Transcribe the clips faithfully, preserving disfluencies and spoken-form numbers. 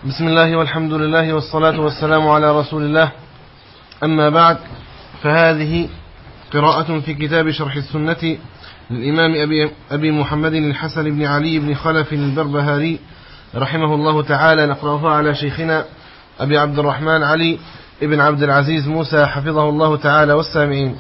بسم الله والحمد لله والصلاة والسلام على رسول الله. أما بعد، فهذه قراءة في كتاب شرح السنة للإمام أبي, أبي محمد الحسن بن علي بن خلف البربهاري رحمه الله تعالى، نقرأها على شيخنا أبي عبد الرحمن علي ابن عبد العزيز موسى حفظه الله تعالى والسامعين.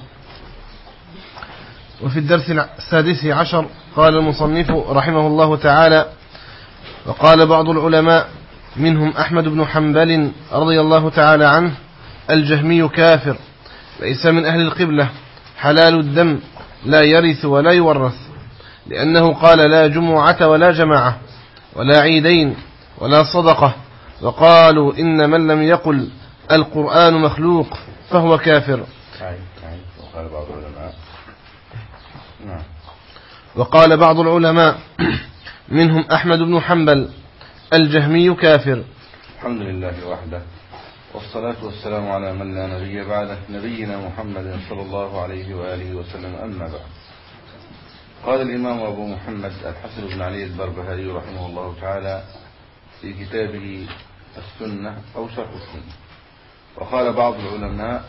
وفي الدرس السادس عشر قال المصنف رحمه الله تعالى: وقال بعض العلماء منهم أحمد بن حنبل رضي الله تعالى عنه: الجهمي كافر، ليس من أهل القبلة، حلال الدم، لا يرث ولا يورث، لأنه قال لا جمعة ولا جماعة ولا عيدين ولا صدقة، وقالوا إن من لم يقل القرآن مخلوق فهو كافر. وقال بعض العلماء نعم. وقال بعض العلماء منهم أحمد بن حنبل: الجهمي كافر. الحمد لله وحده، والصلاة والسلام على من لا نبي بعده، نبينا محمد صلى الله عليه وآله وسلم. أما بعد، قال الإمام أبو محمد الحسن بن علي البربهاري رحمه الله تعالى في كتابه السنة أو شرح السنة: وقال بعض العلماء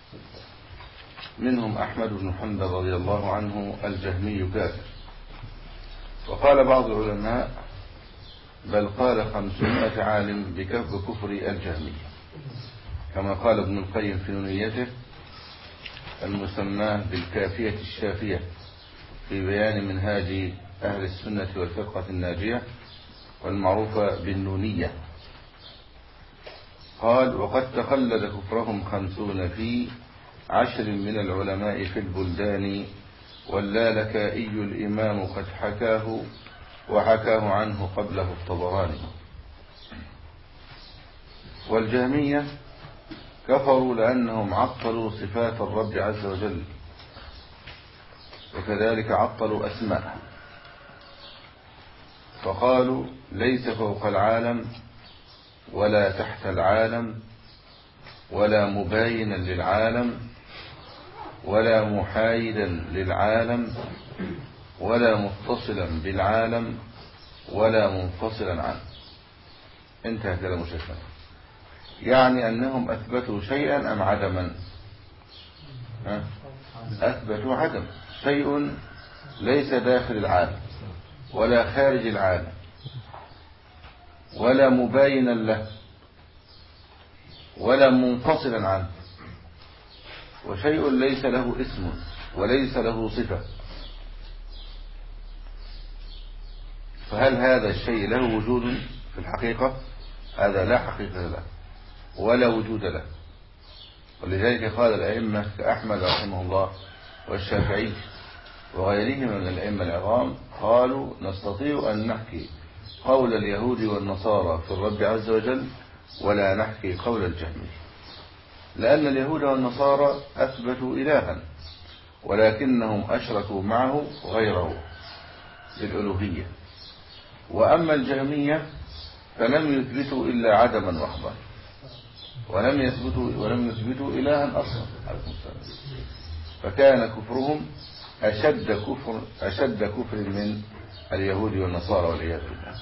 منهم أحمد بن حنبل رضي الله عنه: الجهمي كافر. وقال بعض العلماء بل قال خمسمائة عالم بكفر الجهمي، كما قال ابن القيم في نونيته المسماه بالكافية الشافية في بيان منهاج أهل السنة والفرقة الناجية والمعروفة بالنونية. قال: وقد تقلد كفرهم خمسون في عشر من العلماء في البلدان، واللالكائي الإمام قد حكاه وحكاه عنه قبله الطبراني. والجهمية كفروا لأنهم عطلوا صفات الرب عز وجل، وكذلك عطلوا أسماءه، فقالوا ليس فوق العالم ولا تحت العالم ولا مباينا للعالم ولا محايدا للعالم ولا متصلا بالعالم ولا منفصلا عنه. انتهى كلام شيخنا. يعني أنهم أثبتوا شيئا أم عدما؟ أثبتوا عدم، شيء ليس داخل العالم ولا خارج العالم ولا مباينا له ولا منفصلا عنه، وشيء ليس له اسم وليس له صفة. فهل هذا الشيء له وجود في الحقيقة؟ هذا لا حقيقة له ولا وجود له. ولذلك قال الأئمة كأحمد رحمه الله والشافعي وغيرهم من الأئمة العظام، قالوا نستطيع أن نحكي قول اليهود والنصارى في الرب عز وجل ولا نحكي قول الجهمي، لأن اليهود والنصارى أثبتوا إلها ولكنهم أشركوا معه غيره بالألوهية، وأما الجهمية فلم يثبتوا إلا عدما محضا، ولم يثبتوا ولم يثبتوا إلها أصلا، فكان كفرهم أشد كفر أشد كفر من اليهود والنصارى والعياذ بالله.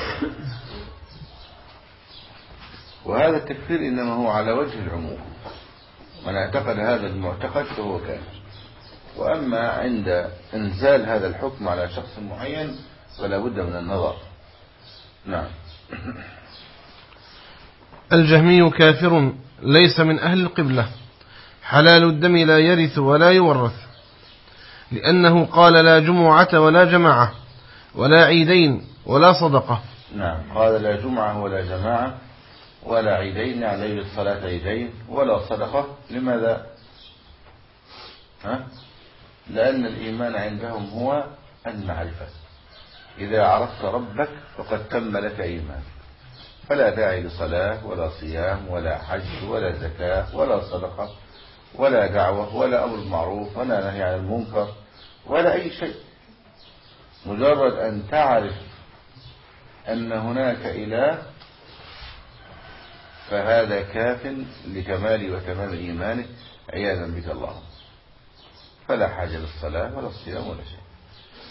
وهذا التكفير إنما هو على وجه العموم، من اعتقد هذا المعتقد فهو كافر. وأما عند انزال هذا الحكم على شخص معين فلا بد من النظر. نعم. الجهمي كافر، ليس من أهل القبلة، حلال الدم، لا يرث ولا يورث، لأنه قال لا جمعة ولا جماعة ولا عيدين ولا صدقة. نعم، قال لا جمعة ولا جماعة ولا عيدين، يعني ليلة صلاة عيدين، ولا صدقة. لماذا؟ ها؟ لأن الإيمان عندهم هو المعرفة. إذا عرفت ربك فقد تم لك إيمان، فلا داعي لصلاة ولا صيام ولا حج ولا زكاة ولا صدقة ولا دعوة ولا أمر بالمعروف ولا نهي عن المنكر ولا أي شيء. مجرد أن تعرف أن هناك إله فهذا كاف لكمال وتمام إيمانك عياذا بك الله، فلا حاجة للصلاة ولا الصيام ولا شيء.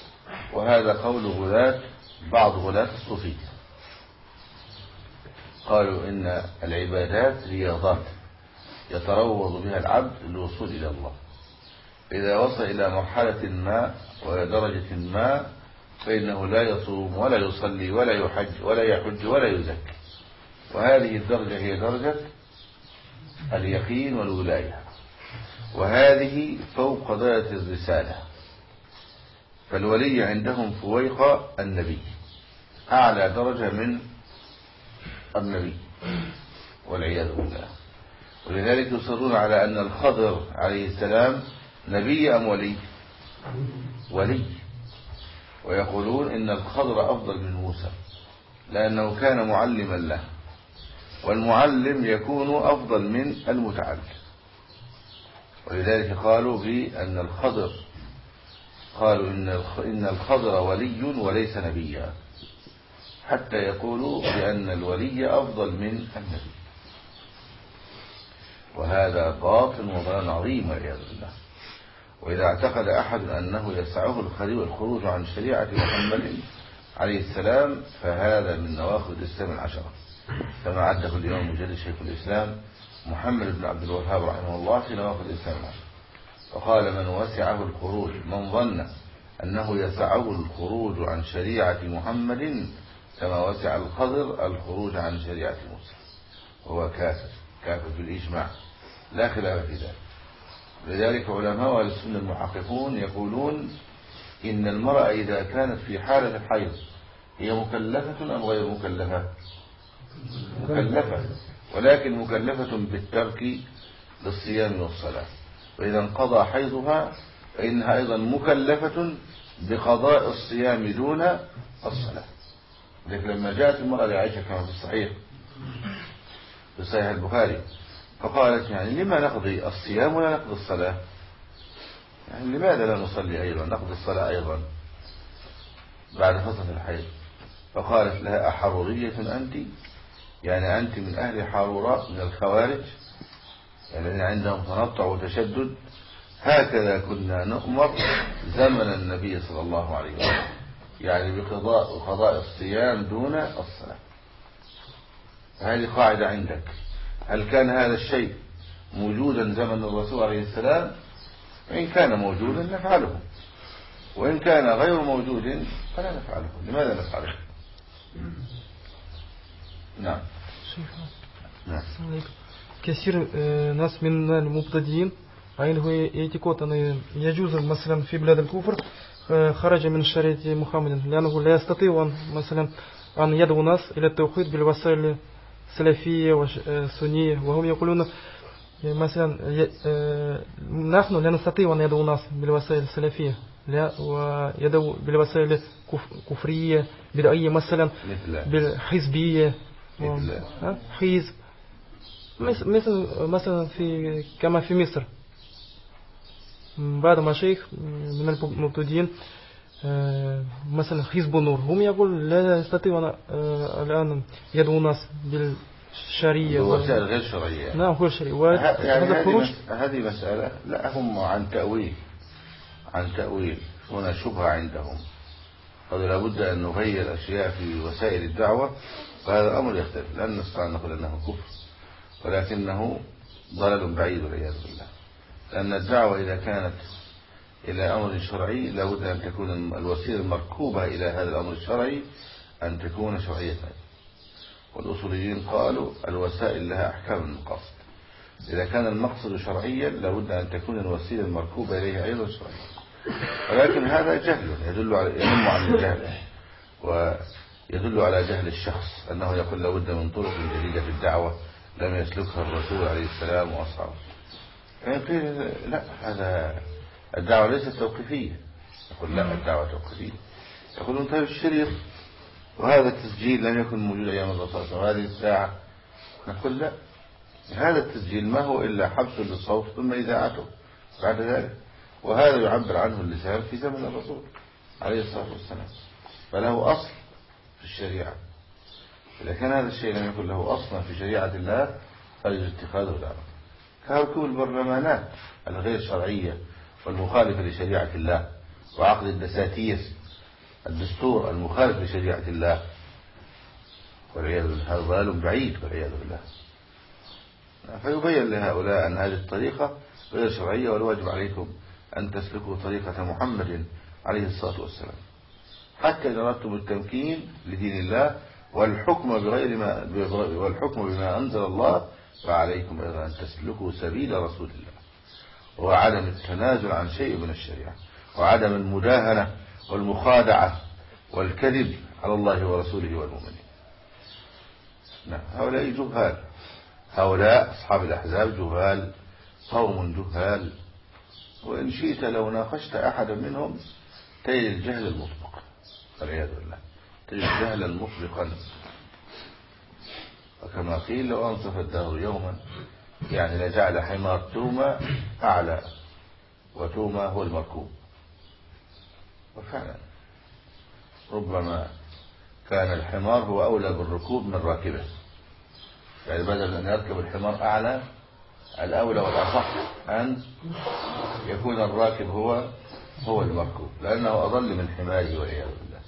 وهذا قول غلاة بعض غلاة الصوفية. قالوا إن العبادات رياضات يتروض بها العبد للوصول إلى الله. إذا وصل إلى مرحلة ما ودرجة ما فإنه لا يصوم ولا يصلي ولا يحج ولا يحج ولا يزكي، وهذه الدرجة هي درجة اليقين والولاية، وهذه فوق درجة الرسالة. فالولي عندهم فويق النبي، أعلى درجة من النبي والعياذ بالله. ولذلك يصرون على أن الخضر عليه السلام نبي أم ولي؟ ولي. ويقولون إن الخضر أفضل من موسى لأنه كان معلما له، والمعلم يكون أفضل من المتعلم. ولذلك قالوا بأن الخضر قالوا إن الخضر ولي وليس نبيا، حتى يقولوا بأن الولي أفضل من النبي، وهذا باطل وضلال عظيم والعياذ بالله. وإذا اعتقد أحد أنه يسعه الخروج عن شريعة محمد عليه السلام فهذا من نواقض الإسلام العشرة، كما عده الإمام المجدد شيخ الإسلام محمد بن عبد الوهاب رحمه الله في نواقض الإسلام العشرة، وقال: من وسعه الخروج من ظن أنه يسعه الخروج عن شريعة محمد كما وسع الخضر الخروج عن شريعة موسى، وهو كافر كافر بالإجماع لا خلاف في ذلك. لذلك علماء أهل السنة المحققون يقولون إن المرأة إذا كانت في حالة الحيض هي مكلفة أم غير مكلفة؟ مكلفة، ولكن مكلفة بالترك للصيام والصلاة. وإذا انقضى حيضها فإنها أيضا مكلفة بقضاء الصيام دون الصلاة. لكن لما جاءت المرأة لعائشة كما في الصحيح في صحيح البخاري فقالت: يعني لما نقضي الصيام ولا نقضي الصلاة؟ يعني لماذا لا نصلي أيضا نقضي الصلاة أيضا بعد فترة الحيض؟ فقالت لها: أحرورية أنت؟ يعني أنت من أهل حاروراء من الخوارج الذين يعني عندهم تنطع وتشدد؟ هكذا كنا نؤمر زمن النبي صلى الله عليه وسلم، يعني بقضاء وقضاء الصيام دون الصلاة. هذه قاعدة عندك. هل كان هذا الشيء موجودا زمن الرسول عليه السلام؟ إن كان موجودا نفعله، وإن كان غير موجود فلا نفعله. لماذا نفعله؟ نعم. نعم. كثير ناس من المبتدئين عنده اعتقاد أن يجوز مثلا في بلاد الكفر خرج من شريعة محمد، لأنه لا يستطيع مثلا أن يدعو الناس إلى التوحيد بالوسائل السلفية والسنية، وهم يقولون مثلا نحن لا نستطيع أن ندعو الناس بالوسائل السلفية لا ويدعو بالوسائل الكفرية بدعية مثلا بالحزبية حزب مثل مثلا في كما في مصر بعض مشايخ من المبتدئين مثلا حزب النور هم يقول لا يستطيع الآن يدعو الناس بالشرعية وسائل غير شرعية. نعم غير شرعية. يعني هذه هذه مسألة لا هم عن تأويل عن تأويل هنا شبهة عندهم، قالوا لابد أن نغير أشياء في وسائل الدعوة، فهذا أمر يختلف. لن نستطيع أن نقول أنه كفر، ولكنه ضلال بعيد والعياذ بالله. لأن الدعوة إذا كانت إلى أمر شرعي لابد أن تكون الوسيلة المركوبة إلى هذا الأمر الشرعي أن تكون شرعية. والأصوليين قالوا الوسائل لها أحكام المقاصد، إذا كان المقصد شرعيا لابد أن تكون الوسيلة المركوبة إليه أيضا شرعية. ولكن هذا جهل يدل على ينم عن الجهل، ويدل على جهل الشخص أنه يقول لابد من طرق جديدة في الدعوة لم يسلكها الرسول عليه السلام وأصحابه. فيقول لا، هذا الدعوة ليست توقيفية. يقول لا، الدعوة توقيفية. يقولون طيب الشريط وهذا التسجيل لم يكن موجود أيام الرسول وهذه الساعة، نقول لا، هذا التسجيل ما هو إلا حبس للصوت ثم إذاعته بعد ذلك، وهذا يعبر عنه اللسان في زمن الرسول عليه الصلاة والسلام، فله أصل في الشريعة. إذا كان هذا الشيء لم يكن له أصلا في شريعة الله فيجب اتخاذه دعوة. كركوب البرلمانات الغير شرعية والمخالفة لشريعة الله، وعقد الدساتير الدستور المخالف لشريعة الله، والعياذ بالله، هذا ضلال بعيد والعياذ بالله. فيبين لهؤلاء أن هذه الطريقة غير شرعية، والواجب عليكم أن تسلكوا طريقة محمد عليه الصلاة والسلام، حتى إذا أردتم التمكين لدين الله والحكم بغير ما والحكم بما أنزل الله، فعليكم أيضا أن تسلكوا سبيل رسول الله، وعدم التنازل عن شيء من الشريعة، وعدم المداهنة والمخادعة والكذب على الله ورسوله والمؤمنين. نعم، هؤلاء جهال، هؤلاء أصحاب الأحزاب جهال، قوم جهال، وإن شئت لو ناقشت أحدا منهم تجد الجهل المطلق والعياذ بالله، تجد جهلا مطلقا. وكما قيل لو أنصف الدهر يوما يعني لجعل حمار توما أعلى، وتوما هو المركوب. وفعلا ربما كان الحمار هو أولى بالركوب من راكبه، يعني بدل أن يركب الحمار أعلى، الأولى والأصح أن يكون الراكب هو هو المركوب، لأنه أضل من حماره والعياذ بالله.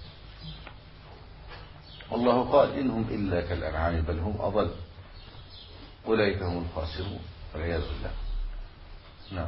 والله قال إنهم إلا كالأنعام بل هم أضل أولئك هم الخاسرون والعياذ بالله. نعم.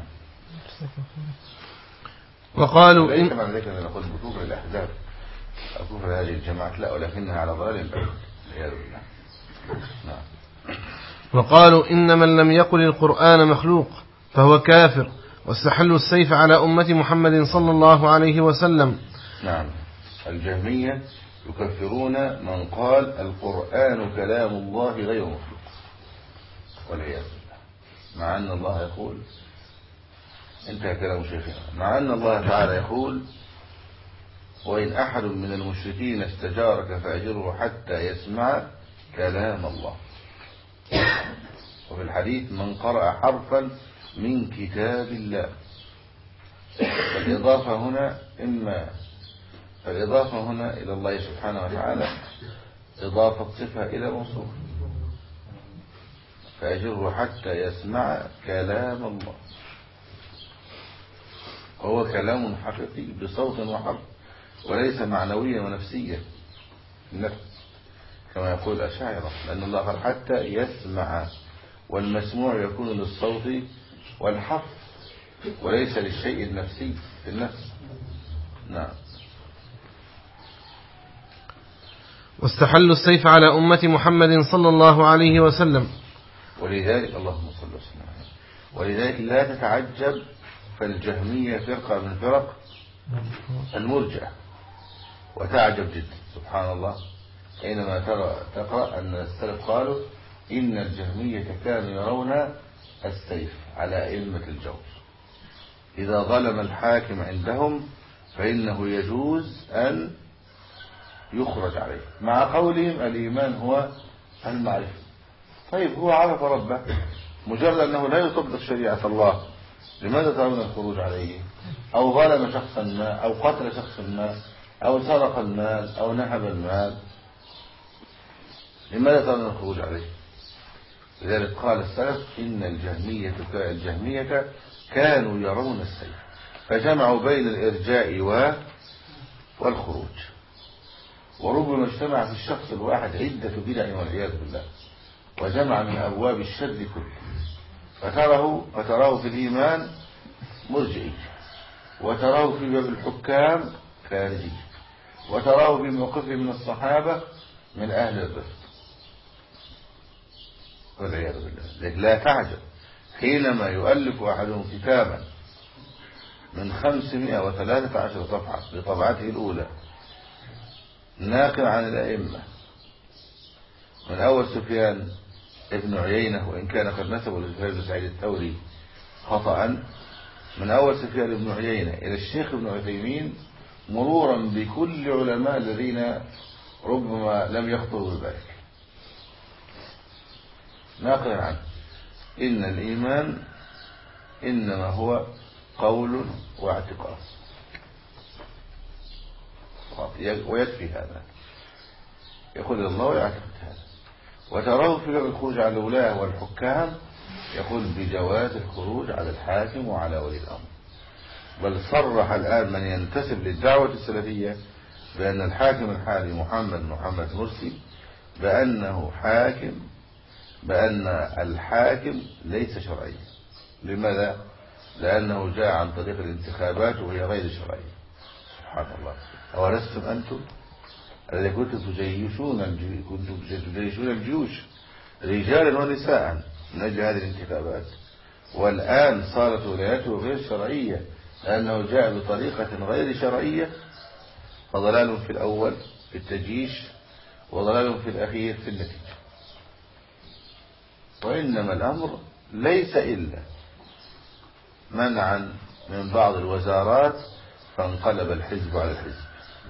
وقالوا ليس معنى ذلك أن نقول بكفر الأحزاب أو كفر هذه الجماعات، لا، ولكنها على ضلال بعيد والعياذ بالله. نعم. وقالوا إن من لم يقل القرآن مخلوق فهو كافر، واستحلوا السيف على أمة محمد صلى الله عليه وسلم. نعم، الجهمية يكفرون من قال القرآن كلام الله غير مخلوق والعياذ بالله، مع أن الله يقول، انتهى كلام شيخنا، مع أن الله تعالى يقول وإن أحد من المشركين استجارك فأجره حتى يسمع كلام الله. وفي الحديث من قرأ حرفا من كتاب الله. فالإضافة هنا إما فالإضافة هنا إلى الله سبحانه وتعالى إضافة صفة إلى موصوف، فأجره حتى يسمع كلام الله، وهو كلام حقيقي بصوت وحرف، وليس معنويا ونفسيا النفس كما يقول الأشاعرة، لأن الله قال حتى يسمع، والمسموع يكون للصوت والحرف وليس للشيء النفسي في النفس. نعم. واستحلوا السيف على أمة محمد صلى الله عليه وسلم. ولذلك اللهم صل وسلم عليه. ولذلك لا تتعجب، فالجهمية فرقة من فرق المرجئة، وتعجب جدا سبحان الله حينما ترى تقرأ أن السلف قالوا إن الجهمية كانوا يرون السيف على أئمة الجور، إذا ظلم الحاكم عندهم فإنه يجوز أن يخرج عليه، مع قولهم الإيمان هو المعرفة. طيب هو عرف ربه، مجرد أنه لا يطبق شريعة الله، لماذا ترون الخروج عليه؟ أو ظلم شخصا ما، أو قتل شخصا ما، أو سرق المال، أو نهب المال، لماذا ترون الخروج عليه؟ لذلك قال السلف إن الجهمية الجهمية كانوا يرون السيف، فجمعوا بين الإرجاء والخروج. وربما اجتمع في الشخص الواحد عدة بدع والعياذ بالله، وجمع من أبواب الشر كله، فتراه فتراه في الإيمان مرجئي، وتراه في باب الحكام خارجي، وتراه في موقفه من الصحابة من أهل الرفق والعياذ بالله. لا تعجب حينما يؤلف أحدهم كتابا من خمسمائة وثلاثة عشر صفحة بطبعته الأولى ناقل عن الأئمة من أول سفيان ابن عيينة، وإن كان قد نسبه لسفيان بن سعيد الثوري خطأ، من أول سفيان ابن عيينة إلى الشيخ ابن عثيمين، مرورا بكل علماء الذين ربما لم يخطروا بذلك، ناقلا عنه إن الإيمان إنما هو قول واعتقاد، ويكفي هذا، يقول الله ويعتقد هذا. وتراه في باب الخروج على الولاة والحكام يقول بجواز الخروج على الحاكم وعلى ولي الأمر، بل صرح الآن من ينتسب للدعوة السلفية بأن الحاكم الحالي محمد محمد مرسي بأنه حاكم بأن الحاكم ليس شرعيا. لماذا؟ لأنه جاء عن طريق الانتخابات وهي غير شرعية. سبحان الله. أولستم أنتم الذي كنتم تجيشون كنتم تجيشون الجيوش رجالا ونساء من أجل هذه الانتخابات، والآن صارت ولايته غير شرعية لأنه جاء بطريقة غير شرعية، فضلال في الأول في التجيش وضلال في الأخير في النتيجة. وإنما الأمر ليس إلا منعا من بعض الوزارات فانقلب الحزب على الحزب،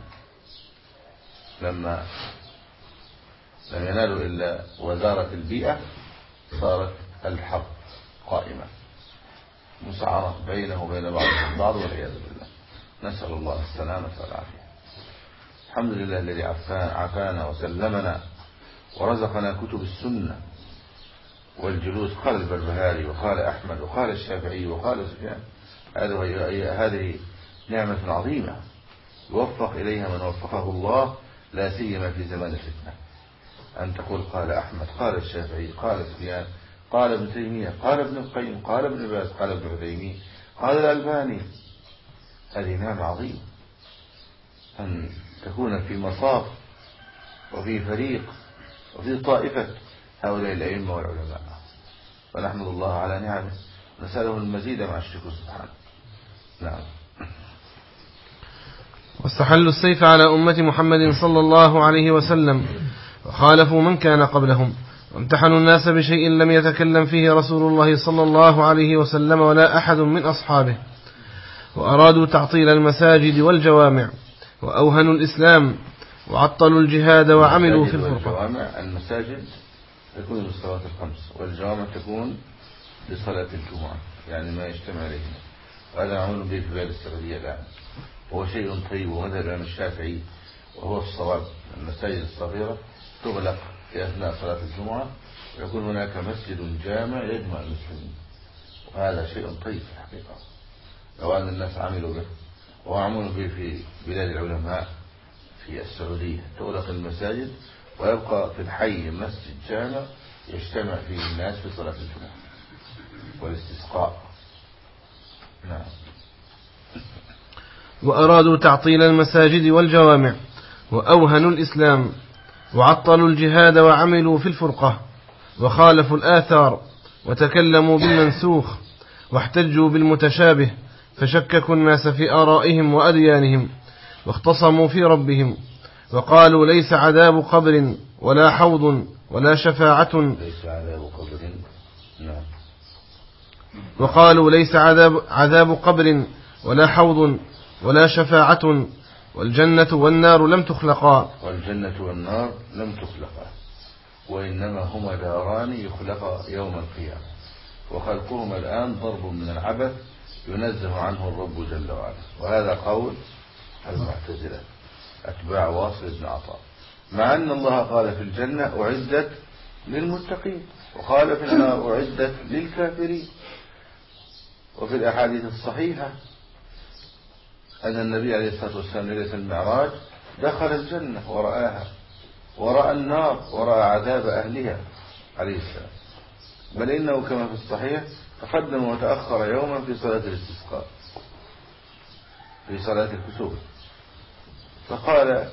لما لم ينالوا إلا وزارة البيئة صارت الحرب قائمة مسعرة بينه وبين بعضهم البعض والعياذ بالله. نسأل الله السلامة والعافية. الحمد لله الذي عافانا وسلمنا ورزقنا كتب السنة والجلوس. قال البربهاري وقال أحمد وقال الشافعي وقال سفيان، هذه نعمة عظيمة يوفق إليها من وفقه الله، لا سيما في زمان الفتنة، أن تقول قال أحمد قال الشافعي قال سفيان قال ابن تيمية قال ابن القيم قال ابن باز قال ابن عثيمين قال الألباني. هذه نعمة عظيمة أن تكون في مصاف وفي فريق وفي طائفة هؤلاء الأئمة والعلماء، فنحمد الله على نعمه نسأله المزيد مع الشكر سبحانه. نعم. واستحلوا السيف على أمة محمد صلى الله عليه وسلم وخالفوا من كان قبلهم، وامتحنوا الناس بشيء لم يتكلم فيه رسول الله صلى الله عليه وسلم ولا أحد من أصحابه، وأرادوا تعطيل المساجد والجوامع وأوهنوا الإسلام وعطلوا الجهاد وعملوا في الفرقة. المساجد تكون للصلاة الخمس والجوامع تكون لصلاة الجمعة، يعني ما يجتمع عليهم، وهذا معمول به في بلاد السعودية الآن، وهو شيء طيب. ومذهب الإمام الشافعي وهو الصواب، المساجد الصغيرة تغلق في أثناء صلاة الجمعة ويكون هناك مسجد جامع يجمع المسلمين، وهذا شيء طيب في الحقيقة لو أن الناس عملوا به. وعملوا به في بلاد العلماء في السعودية، تغلق المساجد ويبقى في الحي مسجد جامع يجتمع فيه الناس في صلاة الجمعة والاستسقاء. نعم. وأرادوا تعطيل المساجد والجوامع وأوهنوا الإسلام وعطلوا الجهاد وعملوا في الفرقة وخالفوا الآثار وتكلموا بالمنسوخ واحتجوا بالمتشابه، فشككوا الناس في آرائهم وأديانهم واختصموا في ربهم، وقالوا ليس عذاب قبر ولا حوض ولا شفاعة ليس عذاب قبر. نعم. وقالوا ليس عذاب, عذاب قبر ولا حوض ولا شفاعة والجنة والنار لم تخلقا. والجنة والنار لم تخلقا، وإنما هما داران يخلقا يوم القيامة، وخلقهما الآن ضرب من العبث ينزه عنه الرب جل وعلا. وهذا قول المعتزلة أتباع واصل بن عطاء، مع أن الله قال في الجنة أعدت للمتقين، وقال في النار أعدت للكافرين. وفي الأحاديث الصحيحة أن النبي عليه الصلاة والسلام ليلة المعراج دخل الجنة ورآها، ورأى النار ورأى عذاب أهلها عليه السلام، بل إنه كما في الصحيح تقدم وتأخر يوما في صلاة الاستسقاء في صلاة الكسوف، فقال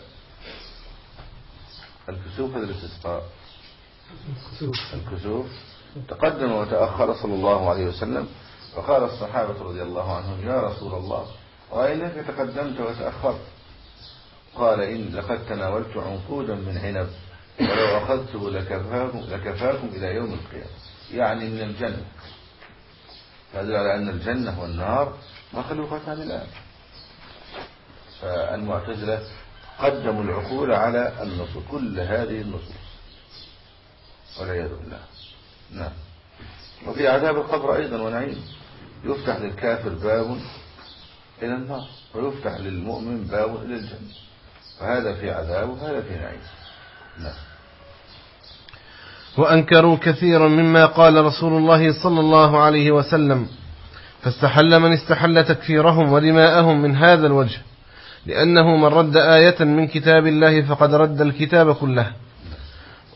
الكسوف هذا الاستسقاء الكسوف تقدم وتأخر صلى الله عليه وسلم، فقال الصحابة رضي الله عنهم يا رسول الله وإنك تقدمت وتأخرت، قال إن لقد تناولت عنقودا من عنب ولو أخذته لكفاكم, لكفاكم إلى يوم القيامة، يعني من الجنة. فدل على أن الجنة والنار مخلوقتان الآن. فالمعتزلة قدموا العقول على النصوص، كل هذه النصوص والعياذ بالله. نعم. وفي عذاب القبر أيضا ونعيم، يفتح للكافر باب إلى النار ويفتح للمؤمن باب إلى الجنة، فهذا في عذاب وهذا في نعيم. نعم. وأنكروا كثيرا مما قال رسول الله صلى الله عليه وسلم، فاستحل من استحل تكفيرهم ودماءهم من هذا الوجه، لأنه من رد آية من كتاب الله فقد رد الكتاب كله.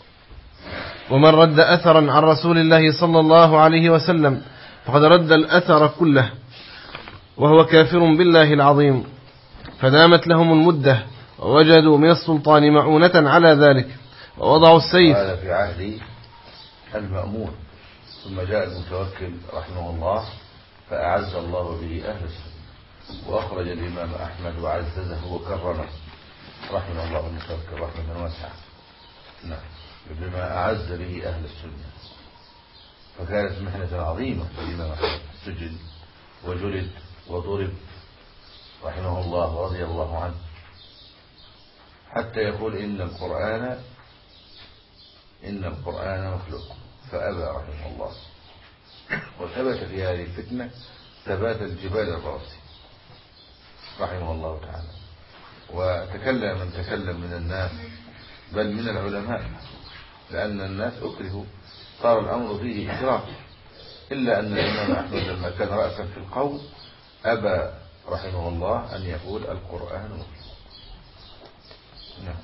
ومن رد أثرا عن رسول الله صلى الله عليه وسلم فقد رد الأثر كله وهو كافر بالله العظيم. فدامت لهم المدة ووجدوا من السلطان معونة على ذلك ووضعوا السيف. هذا في عهد المأمون. ثم جاء المتوكل رحمه الله فأعز الله به أهل السنة، وأخرج الإمام أحمد وعززه وكرمه رحمه الله المتوكل رحمه واسعة، نعم، بما أعز به أهل السنة. فكانت محنة عظيمة الإمام أحمد، سجن وجلد وضرب رحمه الله ورضي الله عنه، حتى يقول إن القرآن إن القرآن مخلوق، فأبى رحمه الله. وثبت في هذه الفتنة ثبات الجبال الراسي رحمه الله تعالى. وتكلم من تكلم من الناس بل من العلماء، لأن الناس أكرهوا، صار الأمر فيه إكراه، إلا أن الإمام أحمد لما كان رأسا في القول أبى رحمه الله أن يقول القرآن مخلوق. نعم.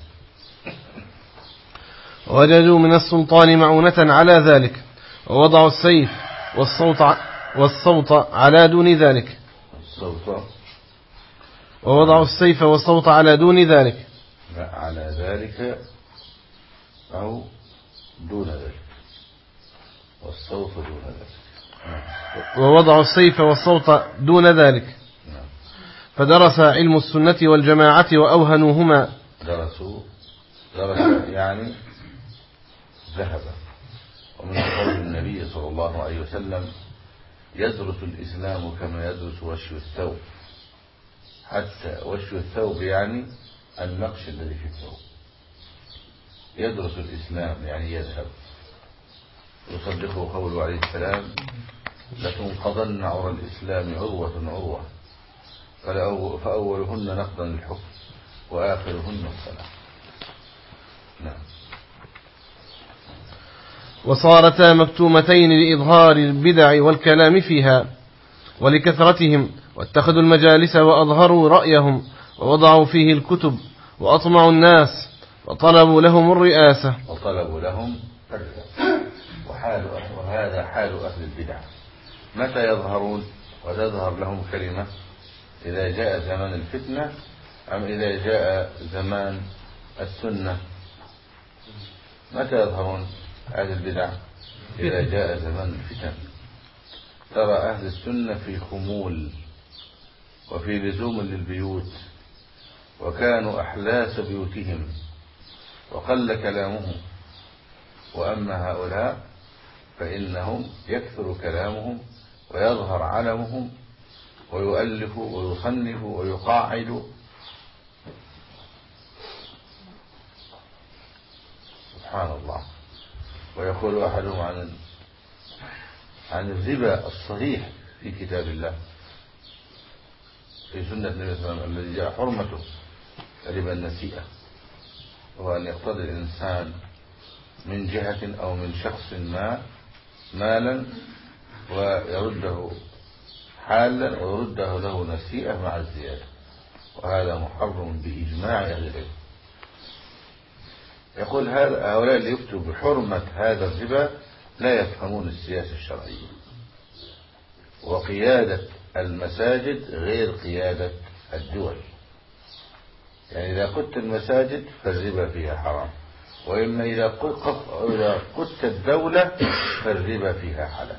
وجدوا من السلطان معونة على ذلك ووضعوا السيف والصوت والصوت على دون ذلك الصوت ووضعوا السيف والصوت على دون ذلك لا على ذلك أو دون ذلك، والصوت دون ذلك. ووضعوا السيف والصوت دون ذلك. فدرس علم السنة والجماعة وأوهنوهما. درسوا درس يعني ذهب. ومن قول النبي صلى الله عليه وسلم يدرس الإسلام كما يدرس وشي الثوب، حتى وشي الثوب يعني النقش الذي في الثوب. يدرس الإسلام يعني يذهب. يصدقه قوله عليه السلام لتنقضن عرى الإسلام عروة عروة فأولهن نقضا للحكم وآخرهن الصلاة. نعم. وصارتا مكتومتين لإظهار البدع والكلام فيها ولكثرتهم، واتخذوا المجالس وأظهروا رأيهم ووضعوا فيه الكتب وأطمعوا الناس وطلبوا لهم الرئاسة وطلبوا لهم الرئاسة. وحال وهذا حال أهل البدع. متى يظهرون وتظهر لهم كلمة؟ إذا جاء زمان الفتنة أم إذا جاء زمان السنة؟ متى يظهرون أهل البدع؟ إذا جاء زمان الفتن. ترى أهل السنة في خمول وفي لزوم للبيوت، وكانوا أحلاس بيوتهم وقل كلامهم. وأما هؤلاء فإنهم يكثر كلامهم ويظهر علمهم ويؤلف ويصنف ويقاعد. سبحان الله. ويقول أحدهم عن عن الربا الصحيح في كتاب الله في سنة النبي صلى الله عليه وسلم الذي جاء حرمته ربا النسيئة، وهو أن يقتضي الإنسان من جهة أو من شخص ما مالا ويرده حالا ويرده له نسيئة مع الزيادة، وهذا محرم بإجماع أهل العلم. يقول هؤلاء اللي يفتوا بحرمة هذا الربا لا يفهمون السياسة الشرعية، وقيادة المساجد غير قيادة الدول. يعني إذا قدت المساجد فالربا فيها حرام، وإما إذا قدت الدولة فالربا فيها حلال.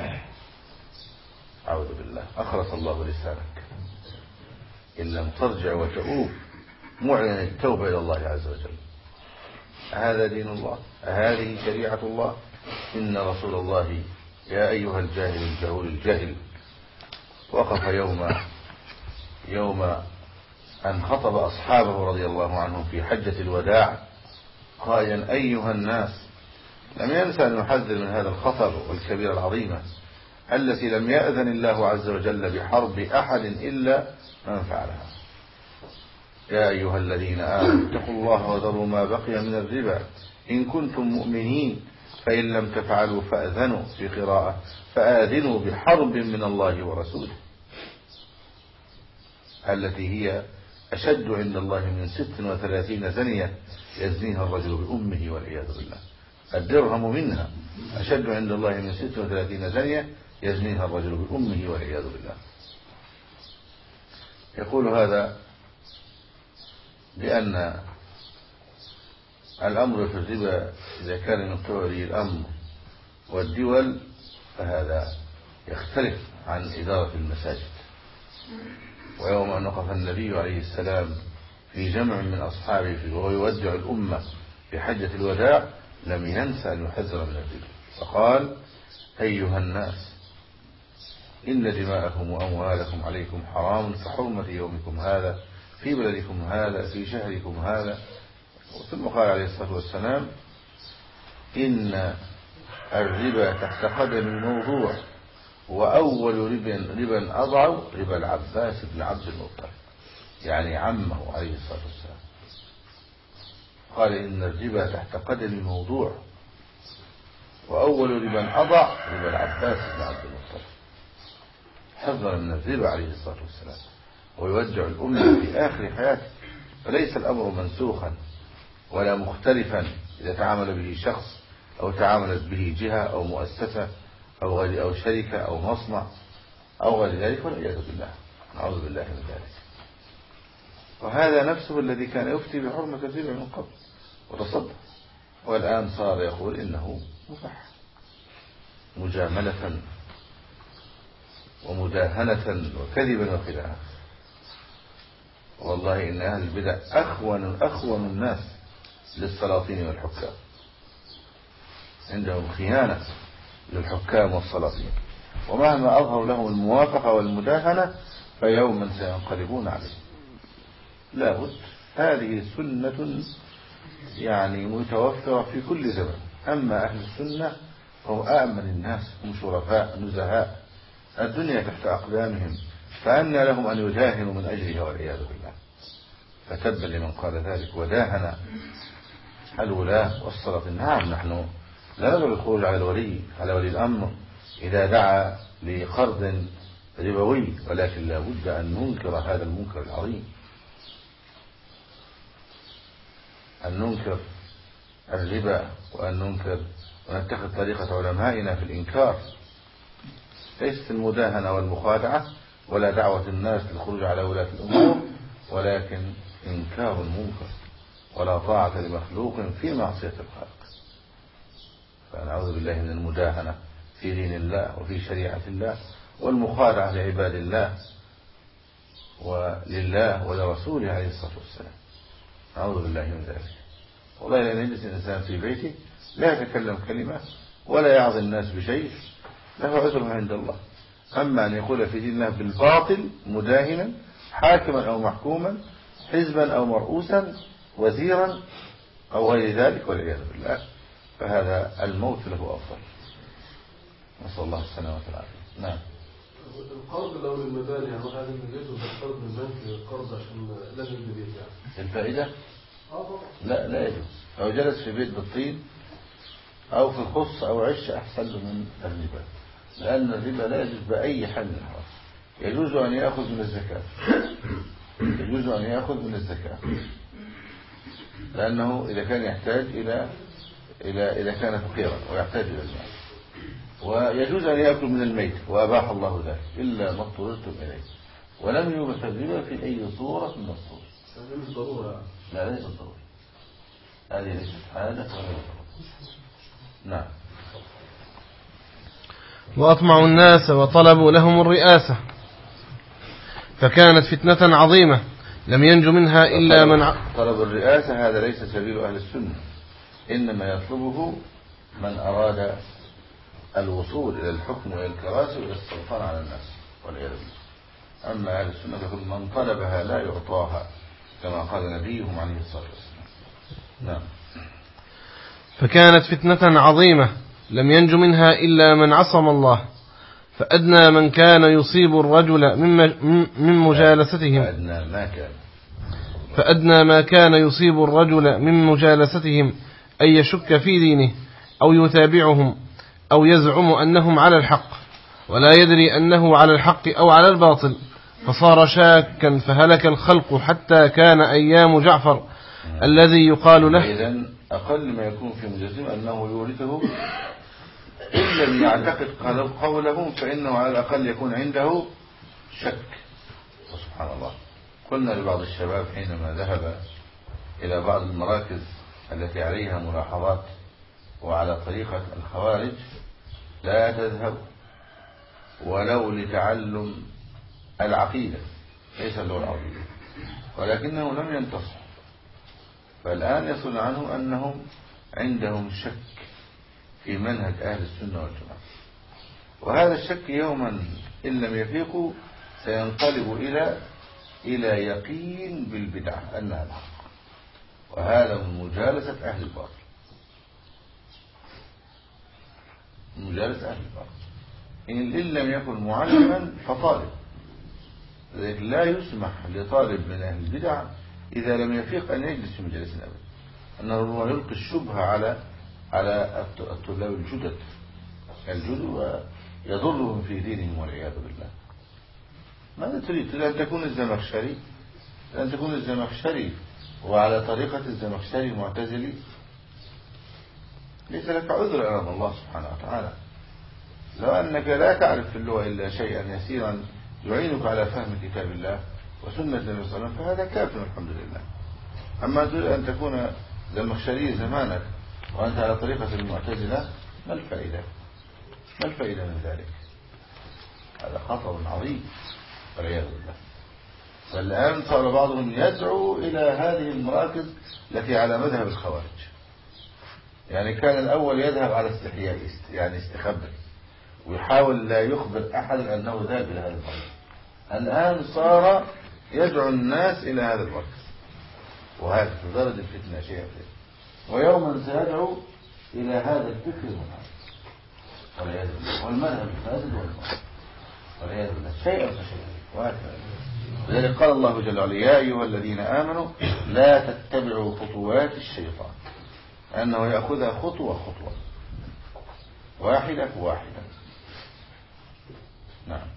أعوذ بالله. أخرس الله لسانك إن لم ترجع وتؤوب معلن التوبة إلى الله عز وجل. هذا دين الله، هذه شريعة الله. إن رسول الله يا أيها الجاهل الجهول الجاهل وقف يوم يوم أن خطب أصحابه رضي الله عنهم في حجة الوداع قائلا أيها الناس. لم ينسى أن يحذر من هذا الخطر والكبيرة العظيمة التي لم يأذن الله عز وجل بحرب أحد إلا من فعلها. يا أيها الذين آمنوا اتقوا الله وذروا ما بقي من الربا إن كنتم مؤمنين فإن لم تفعلوا فأذنوا في قراءة فآذنوا بحرب من الله ورسوله، التي هي أشد عند الله من ست وثلاثين زنية يزنيها الرجل بأمه والعياذ بالله. الدرهم منها أشد عند الله من ست وثلاثين زانية يزنيها الرجل بأمه والعياذ بالله. يقول هذا لأن الأمر في الربا إذا كان من قبل الأمر والدول فهذا يختلف عن إدارة المساجد. ويوم أن وقف النبي عليه السلام في جمع من أصحابه وهو يودع الأمة في حجة الوداع لم ينسى أن يحذر من الربا فقال: أيها الناس، إن دماءكم وأموالكم عليكم حرام كحرمة يومكم هذا في بلدكم هذا في شهركم هذا. ثم قال عليه الصلاة والسلام: إن الربا تحت قدم الموضوع وأول ربا ربا أضع ربا العباس بن عبد المطلب، يعني عمه عليه الصلاة والسلام. قال: إن الربا تحت قدم الموضوع وأول ربا أضع ربا العباس بن عبد المطلب. حذر من الربا عليه الصلاة والسلام ويودع الأمة في آخر حياته. فليس الأمر منسوخا ولا مختلفا إذا تعامل به شخص أو تعاملت به جهة أو مؤسسة أو غير أو شركة أو مصنع أو غير ذلك، والعياذ بالله، نعوذ بالله من ذلك. وهذا نفسه الذي كان يفتي بحرمة الربا من قبل وتصدق، والآن صار يقول إنه مباح مجاملة ومداهنة وكذبا وخداعا. والله إن أهل البدع أخون أخون الناس للسلاطين والحكام، عندهم خيانة للحكام والسلاطين، ومهما أظهر لهم الموافقة والمداهنة فيوما سينقلبون عليه. لا بد، هذه سنة يعني متوفرة في كل زمن. أما أهل السنة هم أأمن الناس، هم شرفاء نزهاء، الدنيا تحت أقدامهم، فأنى لهم أن يداهنوا من أجلها والعياذ بالله. فتبا لمن قال ذلك وداهن الولاة والسلاطين. نعم، نحن لا ندعو الخروج على الولي على ولي الأمر إذا دعا لقرض ربوي، ولكن لا بد أن ننكر هذا المنكر العظيم، أن ننكر الربا وأن ننكر ونتخذ طريقة علمائنا في الإنكار. ليست المداهنة والمخادعة ولا دعوة الناس للخروج على ولاة الأمور، ولكن إنكار المنكر ولا طاعة لمخلوق في معصية الخالق. فنعوذ بالله من المداهنة في دين الله وفي شريعة الله، والمخادعة لعباد الله ولله ولرسوله عليه الصلاة والسلام. نعوذ بالله من ذلك. والله لأن يجلس الإنسان في بيته لا يتكلم كلمة ولا يعظ الناس بشيء له عذر عند الله. أما أن يقول في دين الله بالباطل مداهنا حاكما أو محكوما، حزبا أو مرؤوسا، وزيرا أو غير ذلك والعياذ بالله، فهذا الموت له أفضل. نسأل الله السلامة والعافية. نعم. القرض لو للمباني يعني هذا المجلس والقرض من البنك القرض عشان لا يجوز بيت يعني الفائدة؟ لا لا يجوز. لو جلس في بيت بالطين أو في الخص أو عش أحسن له من الربا، لأن الربا لا يجوز بأي حال من الحال. يجوز أن يأخذ من الزكاة، يجوز أن يأخذ من الزكاة، لأنه إذا كان يحتاج إلى إلى إذا كان فقيرا ويحتاج إلى المال. ويجوز أن يأكل من الميت وأباح الله ذلك إلا ما اضطررتم إليه، ولم يبث الربا في أي صورة من الصور. مش ضرورة. لا ليس ضرورة، هذه ليست حاجة ولا ضرورة. نعم. وأطمعوا الناس وطلبوا لهم الرئاسة، فكانت فتنة عظيمة لم ينج منها إلا من ع... طلب الرئاسة هذا ليس سبيل أهل السنة، إنما يطلبه من أراد الوصول إلى الحكم وإلى الكراسي وإلى السلطان على الناس والعياذ بالله. أما أهل السنة يقول من طلبها لا يعطاها، كما قال نبيهم عليه الصلاة والسلام. نعم. فكانت فتنة عظيمة لم ينج منها إلا من عصم الله، فأدنى من كان يصيب الرجل من مجالستهم فأدنى ما كان فأدنى ما كان يصيب الرجل من مجالستهم أن يشك في دينه أو يتابعهم أو يزعم أنهم على الحق ولا يدري أنه على الحق أو على الباطل، فصار شاكا فهلك الخلق حتى كان أيام جعفر الذي يقال له. إذن أقل ما يكون في مجسم أنه يورثه إن لم يعتقد قولهم، فإنه على الأقل يكون عنده شك. وسبحان الله، قلنا لبعض الشباب حينما ذهب إلى بعض المراكز التي عليها ملاحظات وعلى طريقة الخوارج: لا تذهب ولو لتعلم العقيدة، ليس اللغة العربية، ولكنه لم ينتصر. فالآن يصل عنه أنهم عندهم شك في منهج أهل السنة والجماعة، وهذا الشك يوما إن لم يفيقوا سينقلب إلى إلى يقين بالبدعة أنها الحق، وهذا من مجالسة أهل الباطل، مجالسة أهل الباطل. إن لم يكن معلما فطالب، لذلك لا يسمح لطالب من أهل البدع إذا لم يفيق أن يجلس في مجلس أبدا، أنه يلقي الشبهة على على الطلاب الجدد الجدد ويضرهم في دينهم والعياذ بالله. ماذا تريد؟ تريد أن تكون الزمخشري أن تكون الزمخشري وعلى طريقة الزمخشري المعتزلي؟ ليس لك عذر أمام الله سبحانه وتعالى. لو أنك لا تعرف في اللغة إلا شيئا يسيرا يعينك على فهم كتاب الله وسنة النبي صلى الله عليه وسلم فهذا كاف الحمد لله. أما تريد أن تكون زمخشري زمانك وأنت على طريقة المعتزلة، ما الفائدة؟ ما الفائدة من ذلك؟ هذا خطر عظيم والعياذ بالله. فالآن صار بعضهم يدعو إلى هذه المراكز التي على مذهب الخوارج. يعني كان الأول يذهب على استحياء، يعني استخبر ويحاول لا يخبر أحد أنه ذهب إلى هذا المركز. الآن صار يدعو الناس إلى هذا المركز، وهذا تزداد الفتنة شيئا فيه، ويوما سيدعو إلى هذا الفكر المنحرف والعياذ بالله، والمذهب الفاسد والمنحرف والعياذ بالله، شيئا فشيئا. وهكذا لذلك قال الله جل وعلا: يا أيها الذين آمنوا لا تتبعوا خطوات الشيطان، أنه يأخذها خطوة خطوة، واحدة واحدة. نعم.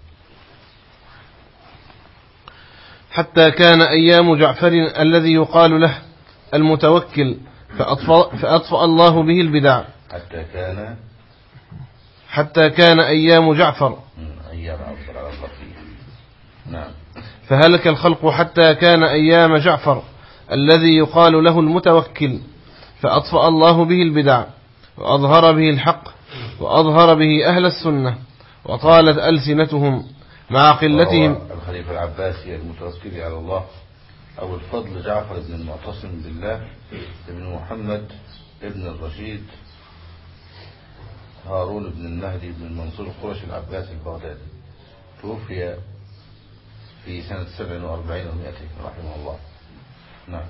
حتى كان أيام جعفر الذي يقال له المتوكل فأطفأ, فأطفأ الله به البدع. حتى كان حتى كان أيام جعفر أيام عبد على الرفيق. نعم. فهلك الخلق حتى كان أيام جعفر الذي يقال له المتوكل فأطفأ الله به البدع وأظهر به الحق وأظهر به أهل السنة وطالت ألسنتهم مع قلتهم. الخليفة العباسي المتوكل على الله أبو الفضل جعفر بن المعتصم بالله بن محمد بن الرشيد هارون بن المهدي بن المنصور القرشي العباسي البغدادي، توفي في سنة سبع وأربعين ومائتين رحمه الله. نعم.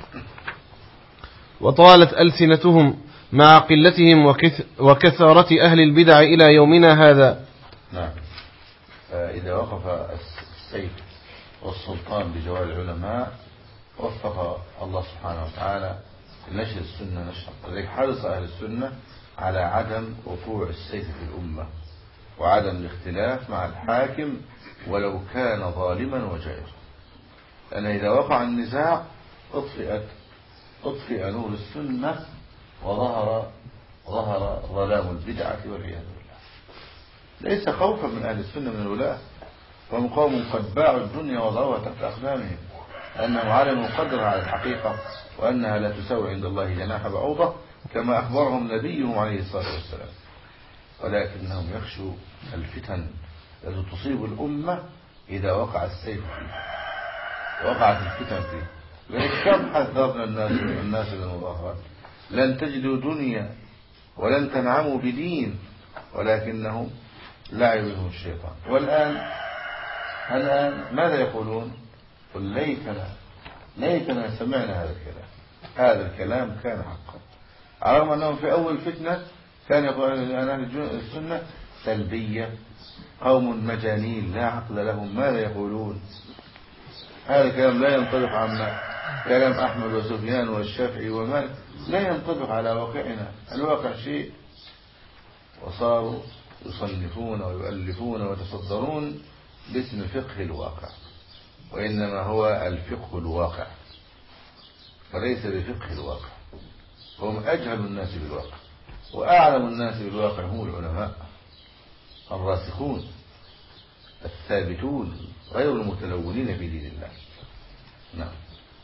وطالت ألسنتهم مع قلتهم وكثرة أهل البدع إلى يومنا هذا. نعم. إذا وقف السيف والسلطان بجوار العلماء وفق الله سبحانه وتعالى لنشر السنة نشر. لذلك حرص أهل السنة على عدم وقوع السيف في الأمة وعدم الاختلاف مع الحاكم ولو كان ظالما وجائرا، لأن إذا وقع النزاع أطفئت أطفئ نور السنة وظهر ظهر ظلام البدعة والعياذ بالله. ليس خوفا من أهل السنة من الولاة، وهم قوم قد باعوا الدنيا وضعوها تحت أقدامهم، أنهم علموا قدرها على الحقيقة وأنها لا تساوي عند الله جناح بعوضة كما أخبرهم نبيهم عليه الصلاة والسلام، ولكنهم يخشوا الفتن التي تصيب الأمة إذا وقع السيف فيه وقعت الفتن فيه. لذلك كم حذرنا الناس الناس للمظاهرات، لن تجدوا دنيا ولن تنعموا بدين ولكنهم لعب بهم الشيطان. والآن الآن ماذا يقولون؟ قل ليتنا ليتنا سمعنا هذا الكلام. هذا الكلام كان حقا، على الرغم أنهم في أول فتنة كان يقولون أن أهل السنة سلبية، قوم مجانين لا عقل لهم، ماذا يقولون؟ هذا الكلام لا ينطبق عنا كلام أحمد وسفيان والشافعي ومالك، لا ينطبق على واقعنا. الواقع شيء، وصاروا يصنفون ويؤلفون ويتصدرون باسم فقه الواقع، وإنما هو الفقه الواقع. وليس بفقه الواقع. هم أجهل الناس بالواقع، وأعلم الناس بالواقع هم العلماء الراسخون الثابتون غير المتلونين في دين الله. نعم.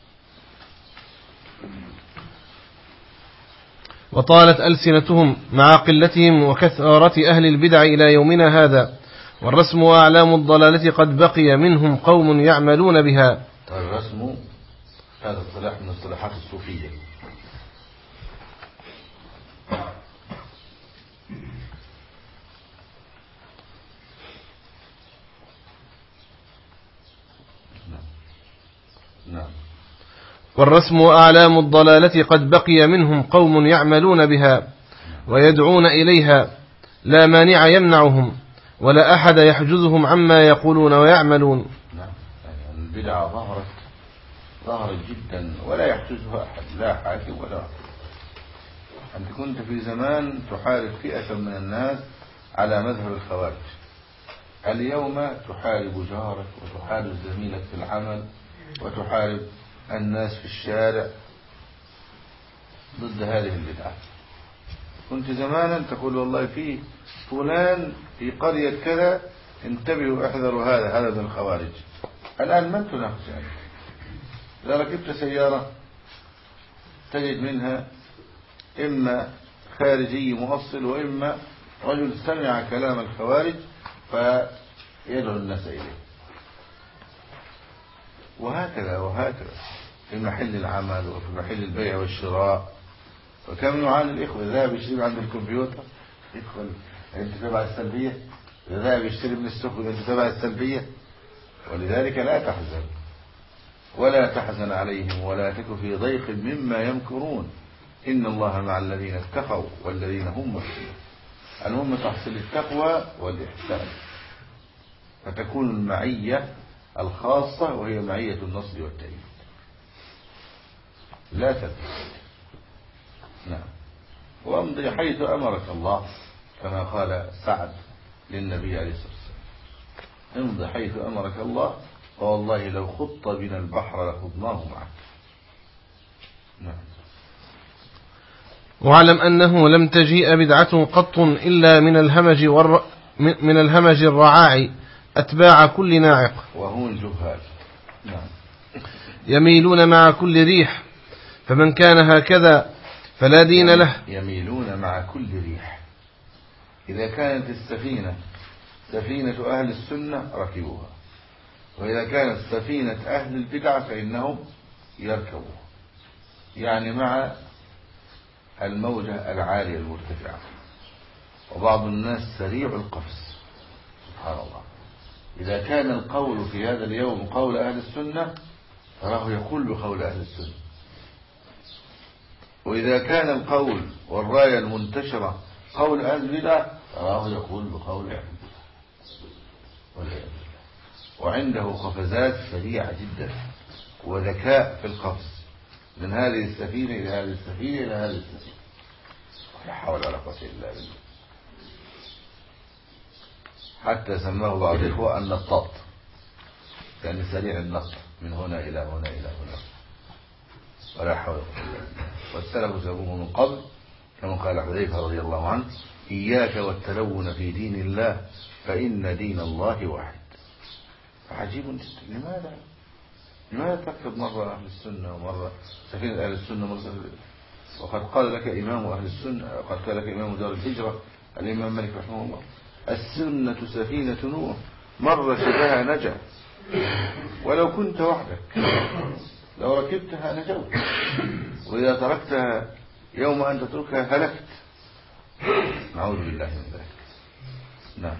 وطالت ألسنتهم مع قلتهم وكثرة أهل البدع إلى يومنا هذا، والرسم وأعلام الضلالة قد بقي منهم قوم يعملون بها. الرسم هذا اصطلاح من اصطلاحات الصوفية. نعم. والرسم وأعلام الضلالة قد بقي منهم قوم يعملون بها ويدعون إليها، لا مانع يمنعهم ولا أحد يحجزهم عما يقولون ويعملون. نعم. يعني البدعة ظهرت ظهرت جدا ولا يحجزها أحد، لا حاكم ولا حاكم. أنت كنت في زمان تحارب فئة من الناس على مذهب الخوارج، اليوم تحارب جارك وتحارب زميلك في العمل وتحارب الناس في الشارع ضد هذه البدعة. كنت زمانا تقول والله في فلان في قرية كذا انتبهوا احذروا هذا هذا من الخوارج. الآن من تناقش عنه؟ إذا ركبت سيارة تجد منها إما خارجي مؤصل وإما رجل سمع كلام الخوارج فيدعو الناس إليه، وهكذا وهكذا في محل العمل وفي محل البيع والشراء. وكم يعاني الإخوة ذهب يشتري عند الكمبيوتر يدخل أنت تبع السلبية، ذهب يشتري من السوق أنت تبع السلبية. ولذلك لا تحزن ولا تحزن عليهم ولا تك في ضيق مما يمكرون، إن الله مع الذين اتقوا والذين هم محسنون. المهم تحصل التقوى والإحسان فتكون المعية الخاصة وهي معية النصر والتأييد لا تتحد. نعم. وامضي حيث أمرك الله كما قال سعد للنبي عليه الصلاة والسلام، امضي حيث أمرك الله فوالله لو خط بنا البحر لخضناه معك. نعم. واعلم أنه لم تجيء بدعة قط إلا من الهمج والر... من الهمج الرعاع أتباع كل ناعق، وهم الجهال. نعم. يميلون مع كل ريح، فمن كان هكذا فلا دين له. يميلون مع كل ريح. إذا كانت السفينة سفينة أهل السنة ركبوها، وإذا كانت سفينة أهل البدعة فإنهم يركبوها، يعني مع الموجة العالية المرتفعة. وبعض الناس سريع القفز سبحان الله، إذا كان القول في هذا اليوم قول أهل السنة تراه يقول بقول أهل السنة، وإذا كان القول والراية المنتشرة قول أهل البدع تراه يقول بقول أهل البدع. وعنده قفزات سريعة جدا وذكاء في القفز من هذه السفينة إلى هذه السفينة إلى هذه السفينة، لا حول ولا قوة إلا بالله. حتى سماه بعض الإخوة النطاط، يعني سريع النط من هنا إلى هنا إلى هنا، ولا حول ولا قوة إلا بالله. والسلف سموه من قبل كما قال حذيفة رضي الله عنه إياك والتلون في دين الله فإن دين الله واحد. عجيب جدا، لماذا لماذا تركب مرة أهل السنة ومرة سفينة أهل السنة مرة سفينة؟ وقد قال لك إمام أهل السنة، قد قال لك إمام دار الهجرة الإمام مالك رحمه الله السنة سفينة نوح مرة شبهها نجا، ولو كنت وحدك لو ركبتها نجوت، وإذا تركتها يوم أن تتركها هلكت. نعوذ بالله من ذلك. نعم.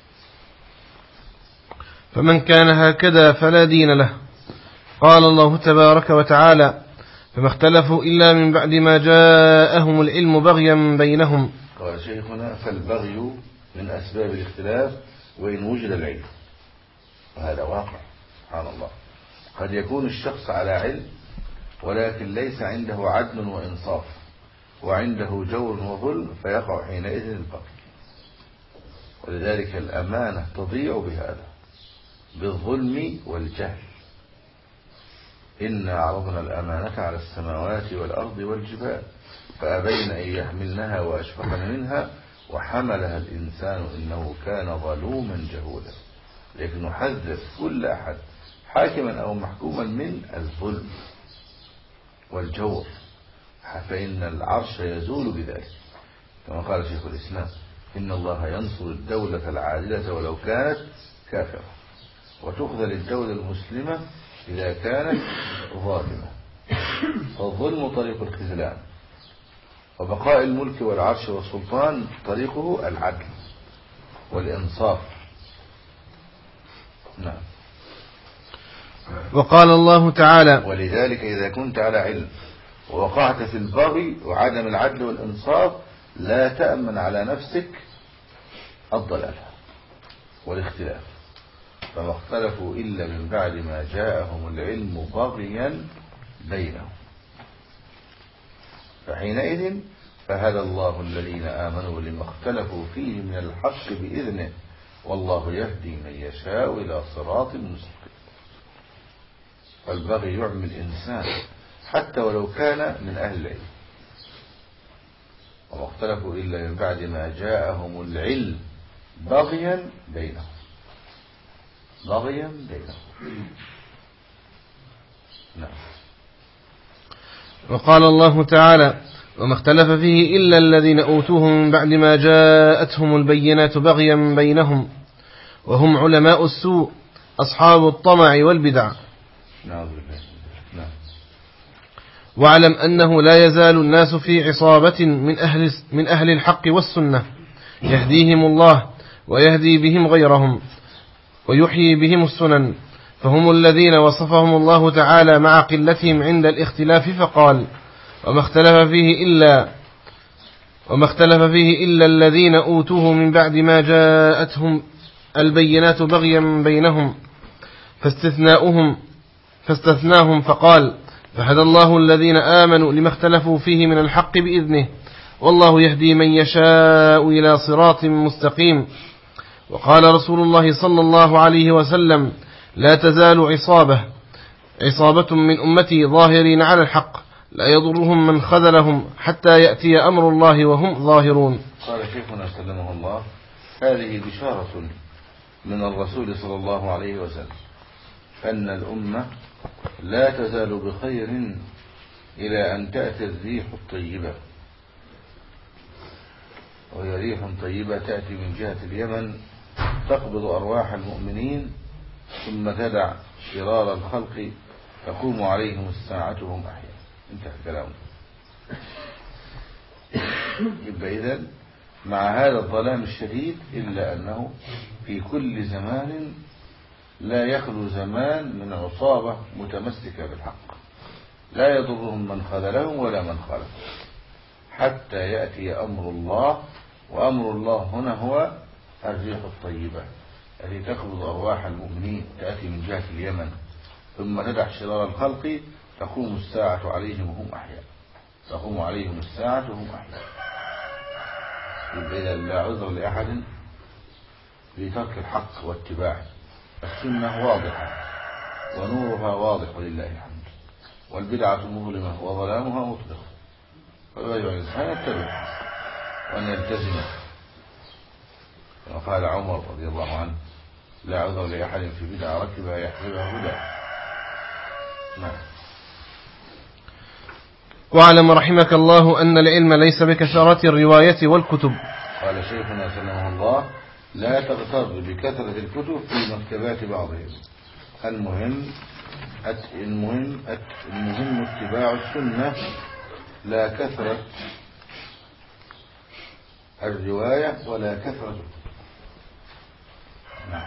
فمن كان هكذا فلا دين له. قال الله تبارك وتعالى فما اختلفوا إلا من بعد ما جاءهم العلم بغيا بينهم. قال شيخنا فالبغي من أسباب الاختلاف وإن وجد العلم، وهذا واقع سبحان الله. قد يكون الشخص على علم ولكن ليس عنده عدل وإنصاف وعنده جور وظلم فيقع حينئذ البغي. ولذلك الأمانة تضيع بهذا بالظلم والجهل. إنا عرضنا الأمانة على السماوات والأرض والجبال فأبين أن يحملنها وأشفقن منها وحملها الإنسان إنه كان ظلوما جهولا. لكن نحذر كل أحد حاكما أو محكوما من الظلم والجور، فإن العرش يزول بذلك، كما قال شيخ الإسلام: إن الله ينصر الدولة العادلة ولو كانت كافرة، وتخذل الدولة المسلمة إذا كانت ظالمة. فالظلم طريق الخذلان، وبقاء الملك والعرش والسلطان طريقه العدل والإنصاف. نعم. وقال الله تعالى: ولذلك إذا كنت على علم ووقعت في البغي وعدم العدل والإنصاف لا تأمن على نفسك الضلال والاختلاف. فما اختلفوا إلا من بعد ما جاءهم العلم بغيا بينهم، فحينئذ فهدى الله الذين آمنوا لما اختلفوا فيه من الحق بإذنه والله يهدي من يشاء إلى صراط مستقيم. فالبغي يعمي الإنسان حتى ولو كان من أهل العلم. وما اختلفوا إلا من بعد ما جاءهم العلم بغيا بينهم، بغيا بينهم. نعم. وقال الله تعالى: وما اختلف فيه إلا الذين أوتوه من بعد ما جاءتهم البينات بغيا بينهم وهم علماء السوء أصحاب الطمع والبدع. نعم. واعلم أنه لا يزال الناس في عصابة من أهل, من أهل الحق والسنة يهديهم الله ويهدي بهم غيرهم ويحيي بهم السنن، فهم الذين وصفهم الله تعالى مع قلتهم عند الاختلاف فقال: وما اختلف فيه إلا وما اختلف فيه إلا الذين أوتوه من بعد ما جاءتهم البينات بغيا بينهم، فاستثناؤهم فاستثناهم فقال: فهدى الله الذين آمنوا لما اختلفوا فيه من الحق بإذنه والله يهدي من يشاء إلى صراط مستقيم. وقال رسول الله صلى الله عليه وسلم: لا تزال عصابة عصابة من أمتي ظاهرين على الحق لا يضرهم من خذلهم حتى يأتي أمر الله وهم ظاهرون. قال شيخنا سلمه الله: هذه بشارة من الرسول صلى الله عليه وسلم أن الأمة لا تزال بخير إلى أن تأتي الريح الطيبة، وهي ريح طيبة تأتي من جهة اليمن تقبض أرواح المؤمنين ثم تدع شرار الخلق تقوم عليهم الساعة وهم أحياء. انتهى كلامه. يبقى إذن مع هذا الظلام الشديد إلا أنه في كل زمان لا يخلو زمان من عصابة متمسكة بالحق لا يضرهم من خذلهم ولا من خالفهم حتى يأتي أمر الله. وأمر الله هنا هو الريح الطيبة التي تقبض أرواح المؤمنين تأتي من جهة اليمن ثم تدع شرار الخلق تقوم الساعة عليهم وهم أحياء تقوم عليهم الساعة وهم أحياء. إذا لا عذر لأحد لترك الحق واتباعه. السنة واضحة ونورها واضح ولله الحمد، والبدعة مظلمة وظلامها مطلق، فيجب على الإنسان يتبع الحق وأن يلتزمه. كما قال عمر رضي الله عنه: لا عذر لأحد في بدعة ركبها يحسبها هدى. نعم. واعلم رحمك الله أن العلم ليس بكثرة الرواية والكتب. قال شيخنا سلمه الله: لا تغتر بكثرة الكتب في مكتبات بعضهم، المهم المهم المهم اتباع السنة لا كثرة الرواية ولا كثرة الكتب. نعم.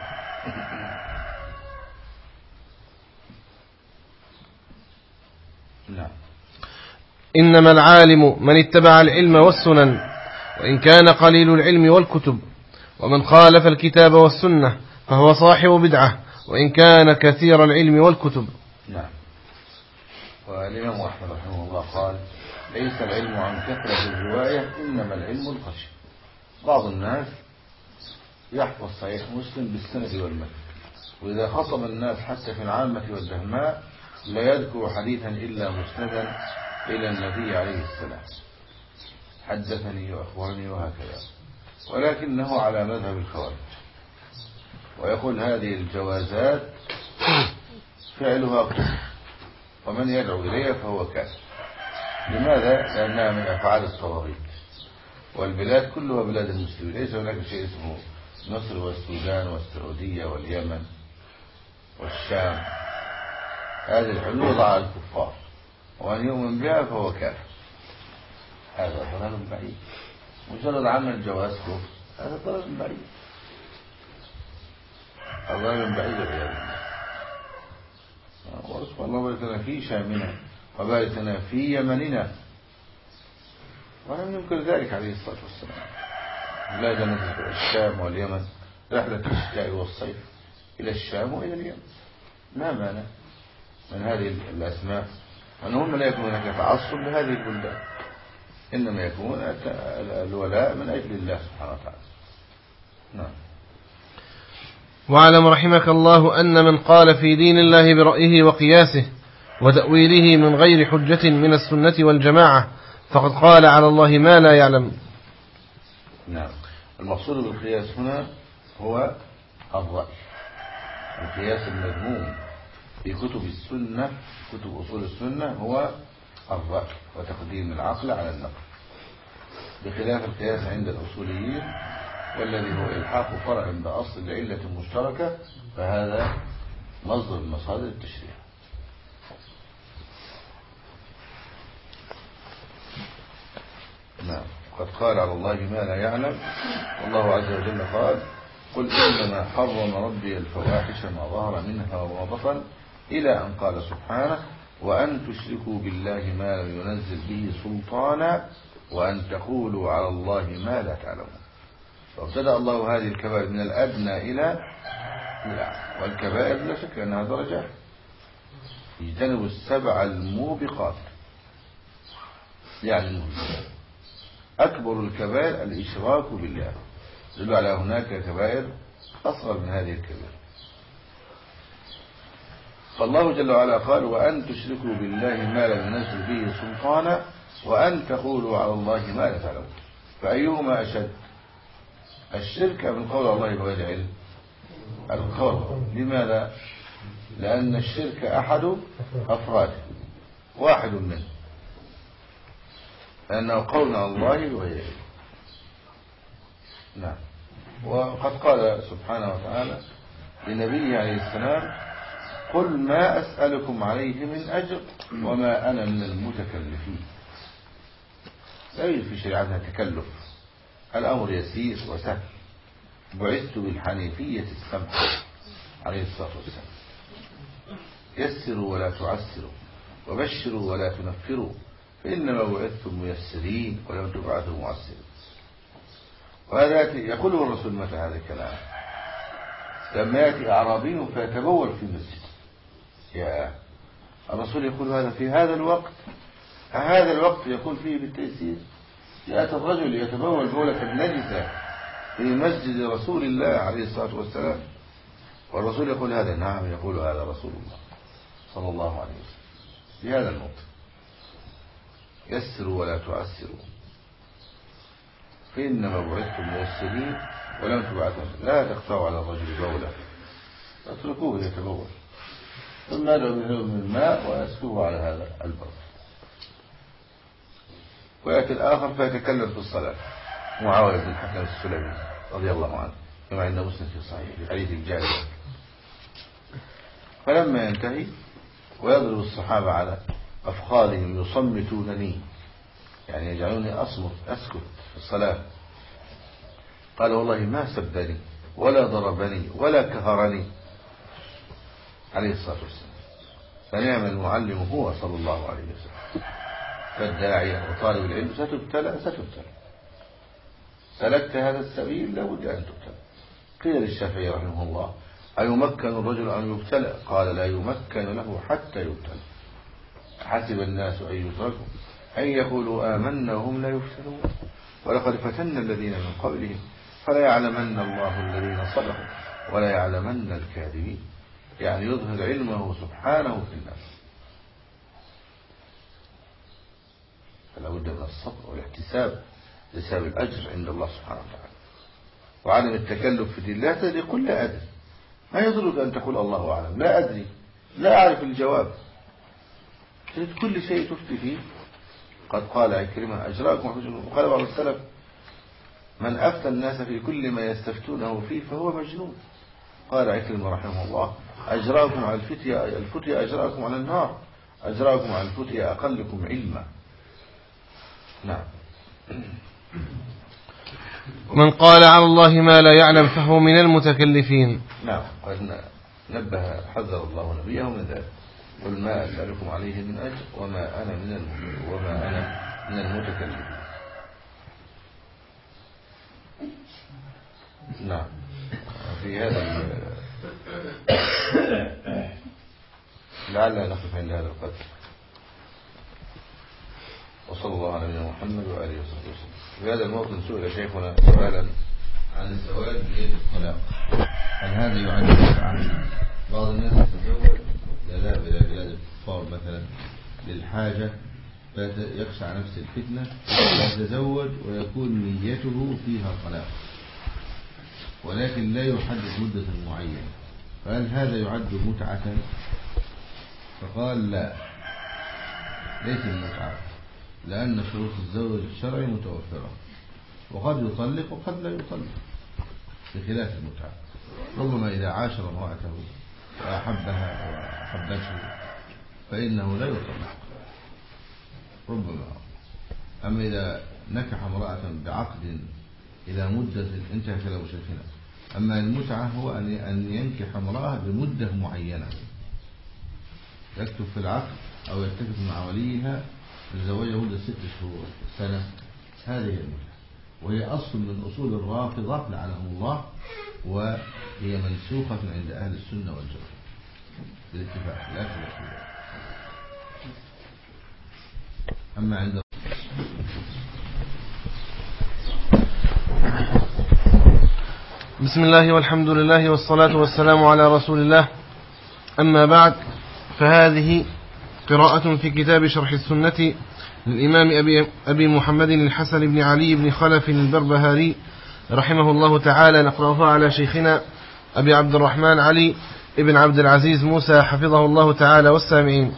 نعم. إنما العالم من اتبع العلم والسنن وإن كان قليل العلم والكتب، ومن خالف الكتاب والسنة فهو صاحب بدعة وإن كان كثير العلم والكتب. نعم. والإمام أحمد رحمه الله قال: ليس العلم عن كثرة الرواية إنما العلم الخشية. بعض الناس يحفظ صحيح مسلم بالسند والمتن، وإذا خطب الناس حتى في العامة والدهماء لا يذكر حديثا إلا مسندا إلى النبي عليه السلام، حدثني وأخبرني وهكذا، ولكنه على مذهب الخوارج، ويقول هذه الجوازات فعلها كفر، ومن يدعو إليها فهو كافر. لماذا؟ لأنها من أفعال الطواغيت، والبلاد كلها بلاد المسلمين، ليس هناك شيء اسمه مصر والسودان والسعودية واليمن والشام. هذه الحدود وضعها الكفار، ومن يؤمن بها فهو كافر. هذا ضلال بعيد، مجرد عمل جواز كفر هذا ضلال بعيد، ضلال بعيد والعياذ بالله. ورسول الله بارك في شامنا وبارك في يمننا، ولم ينكر ذلك عليه الصلاة والسلام. لا جنة الشام واليمن، رحلة الشتاء والصيف إلى الشام وإلى اليمن، ما مانع من هذه الأسماء أنهم لا يكون هناك تعصب لهذه البلدان، إنما يكون الولاء من أجل الله سبحانه وتعالى. نعم. واعلم رحمك الله أن من قال في دين الله برأيه وقياسه وتأويله من غير حجة من السنة والجماعة فقد قال على الله ما لا يعلم. نعم. المقصود بالقياس هنا هو الرأي، القياس المذموم في كتب السنة، كتب أصول السنة، هو الرأي وتقديم العقل على النقل، بخلاف القياس عند الأصوليين والذي هو إلحاق فرع بأصل العلة المشتركة، فهذا مصدر من مصادر التشريع. نعم. قد قال على الله ما لا يعلم، والله عز وجل قال قل إنما حرم ربي الفواحش ما ظهر منها وما بطن، إلى أن قال سبحانه وأن تشركوا بالله ما لم ينزل به سلطانا وأن تقولوا على الله ما لا تعلمون. فابتدأ الله هذه الكبائر من الأدنى إلى الأعلى، والكبائر لا شك أنها درجات، يجتنبوا السبع الموبقات، يعني أكبر الكبائر الإشراك بالله، يدل على هناك كبائر أصغر من هذه الكبائر. فالله جل وعلا قال وأن تشركوا بالله ما لم ينزل به سلطانا وأن تقولوا على الله ما لا تعلمون. فأيهما أشد؟ الشرك من قول الله بغير علم؟ القول. لماذا؟ لأن الشرك أحد أفراده، واحد منه، لأنه قول على الله بغير علم. نعم. وقد قال سبحانه وتعالى لنبيه عليه السلام قل ما أسألكم عليه من أجر وما أنا من المتكلفين. لا يوجد في شريعتنا تكلف، الأمر يسير وسهل، بعثت بالحنيفية السمحة عليه الصلاة والسلام. يسروا ولا تعسروا وبشروا ولا تنفروا فإنما بعثتم ميسرين ولم تبعثوا معسرين. وهذا يقوله الرسول متى هذا الكلام؟ لما يأتي أعرابي فيتبول في المسجد، يا الرسول يقول هذا في هذا الوقت، هذا الوقت يقول فيه بالتيسير. يأتي الرجل يتبول بولة نجسة في مسجد رسول الله عليه الصلاة والسلام، والرسول يقول هذا؟ نعم يقول هذا رسول الله صلى الله عليه وسلم بهذا الموت. يسروا ولا تعسروا فإنما بعثتم ميسرين ولم تبعثوا. لا تقطعوا على الرجل بوله، اتركوه يتبول، ثم ادعوا من الماء واسكوه على هذا البول. ويأتي الآخر فيتكلم في الصلاة، معاوية بن الحكم السلمي رضي الله عنه كما عند مسلم في الصحيح في حديث الجارية. فلما ينتهي ويضرب الصحابة على أفخاذهم يصمتونني، يعني يجعلوني أصمت أسكت في الصلاة، قال والله ما سبني ولا ضربني ولا كهرني عليه الصلاة والسلام. فنعم المعلم هو صلى الله عليه وسلم. فالداعية وطالب العلم ستبتلى ستبتلى، سلكت هذا السبيل لابد أن تبتلى. قيل للشافعي رحمه الله أيمكن الرجل أن يبتلى؟ قال لا يمكن له حتى يبتلى. حسب الناس أن يتركوا أن يقولوا آمنا وهم لا يفتنون ولقد فتنا الذين من قبلهم فلا يعلمن الله الذين صدقوا ولا يعلمن الكاذبين. يعني يظهر علمه سبحانه في الناس الصبر والاحتساب لسبب الأجر عند الله سبحانه وتعالى، وعدم التكلف في دين الله. تدري قل لا أدري، ما يضرك أن تقول الله أعلم، لا أدري، لا أعرف الجواب. كل شيء تفتي فيه. قد قال عكرمة أجراكم وقال بعض السلف من أفتى الناس في كل ما يستفتونه فيه فهو مجنون. قال عكرمة رحمه الله أجراكم على الفتية، الفتية أجراكم على النار، أجراكم على الفتية أقلكم علما. نعم. من قال على الله ما لا يعلم فهو من المتكلفين. نعم. قد نبه حذر الله نبيه من ذلك، قل ما أسألكم عليه من أجر وما أنا من وما أنا من المتكلفين. نعم. في هذا لعلنا نقف عند هذا القدر، وصلى الله على نبينا محمد وآله وصحبه وسلم. في هذا الموطن سئل شيخنا سؤالا عن الزواج بيد الطلاق، هل هذا يعد عن بعض الناس يتزوج يذهب إلى بلاد الكفار مثلا للحاجة فيخشى على نفس الفتنة ويتزوج ويكون نيته فيها طلاق ولكن لا يحدد مدة معينة، فهل هذا يعد متعة؟ فقال لا، ليس المتعة، لأن شروط الزواج الشرعي متوفرة، وقد يطلق وقد لا يطلق بخلاف المتعة. ربما إذا عاشر امرأته وأحبها وأحبته فإنه لا يطلق ربما. أما إذا نكح امرأة بعقد إلى مدة انتهى كلام شيخنا. أما المتعة هو أن ينكح امرأة بمدة معينة، يكتب في العقد أو يتفق مع وليها الزواج مدة ست شهور سنة، هذه المتعة، وهي أصل من أصول الرافضة لعنهم الله، وهي منسوخة عند أهل السنة والجماعة بالاتفاق لا خلاف. أما عند بسم الله والحمد لله والصلاة والسلام على رسول الله، أما بعد، فهذه قراءة في كتاب شرح السنة للإمام أبي, أبي محمد الحسن بن علي بن خلف البربهاري رحمه الله تعالى، نقرأها على شيخنا أبي عبد الرحمن علي ابن عبد العزيز موسى حفظه الله تعالى والسامعين.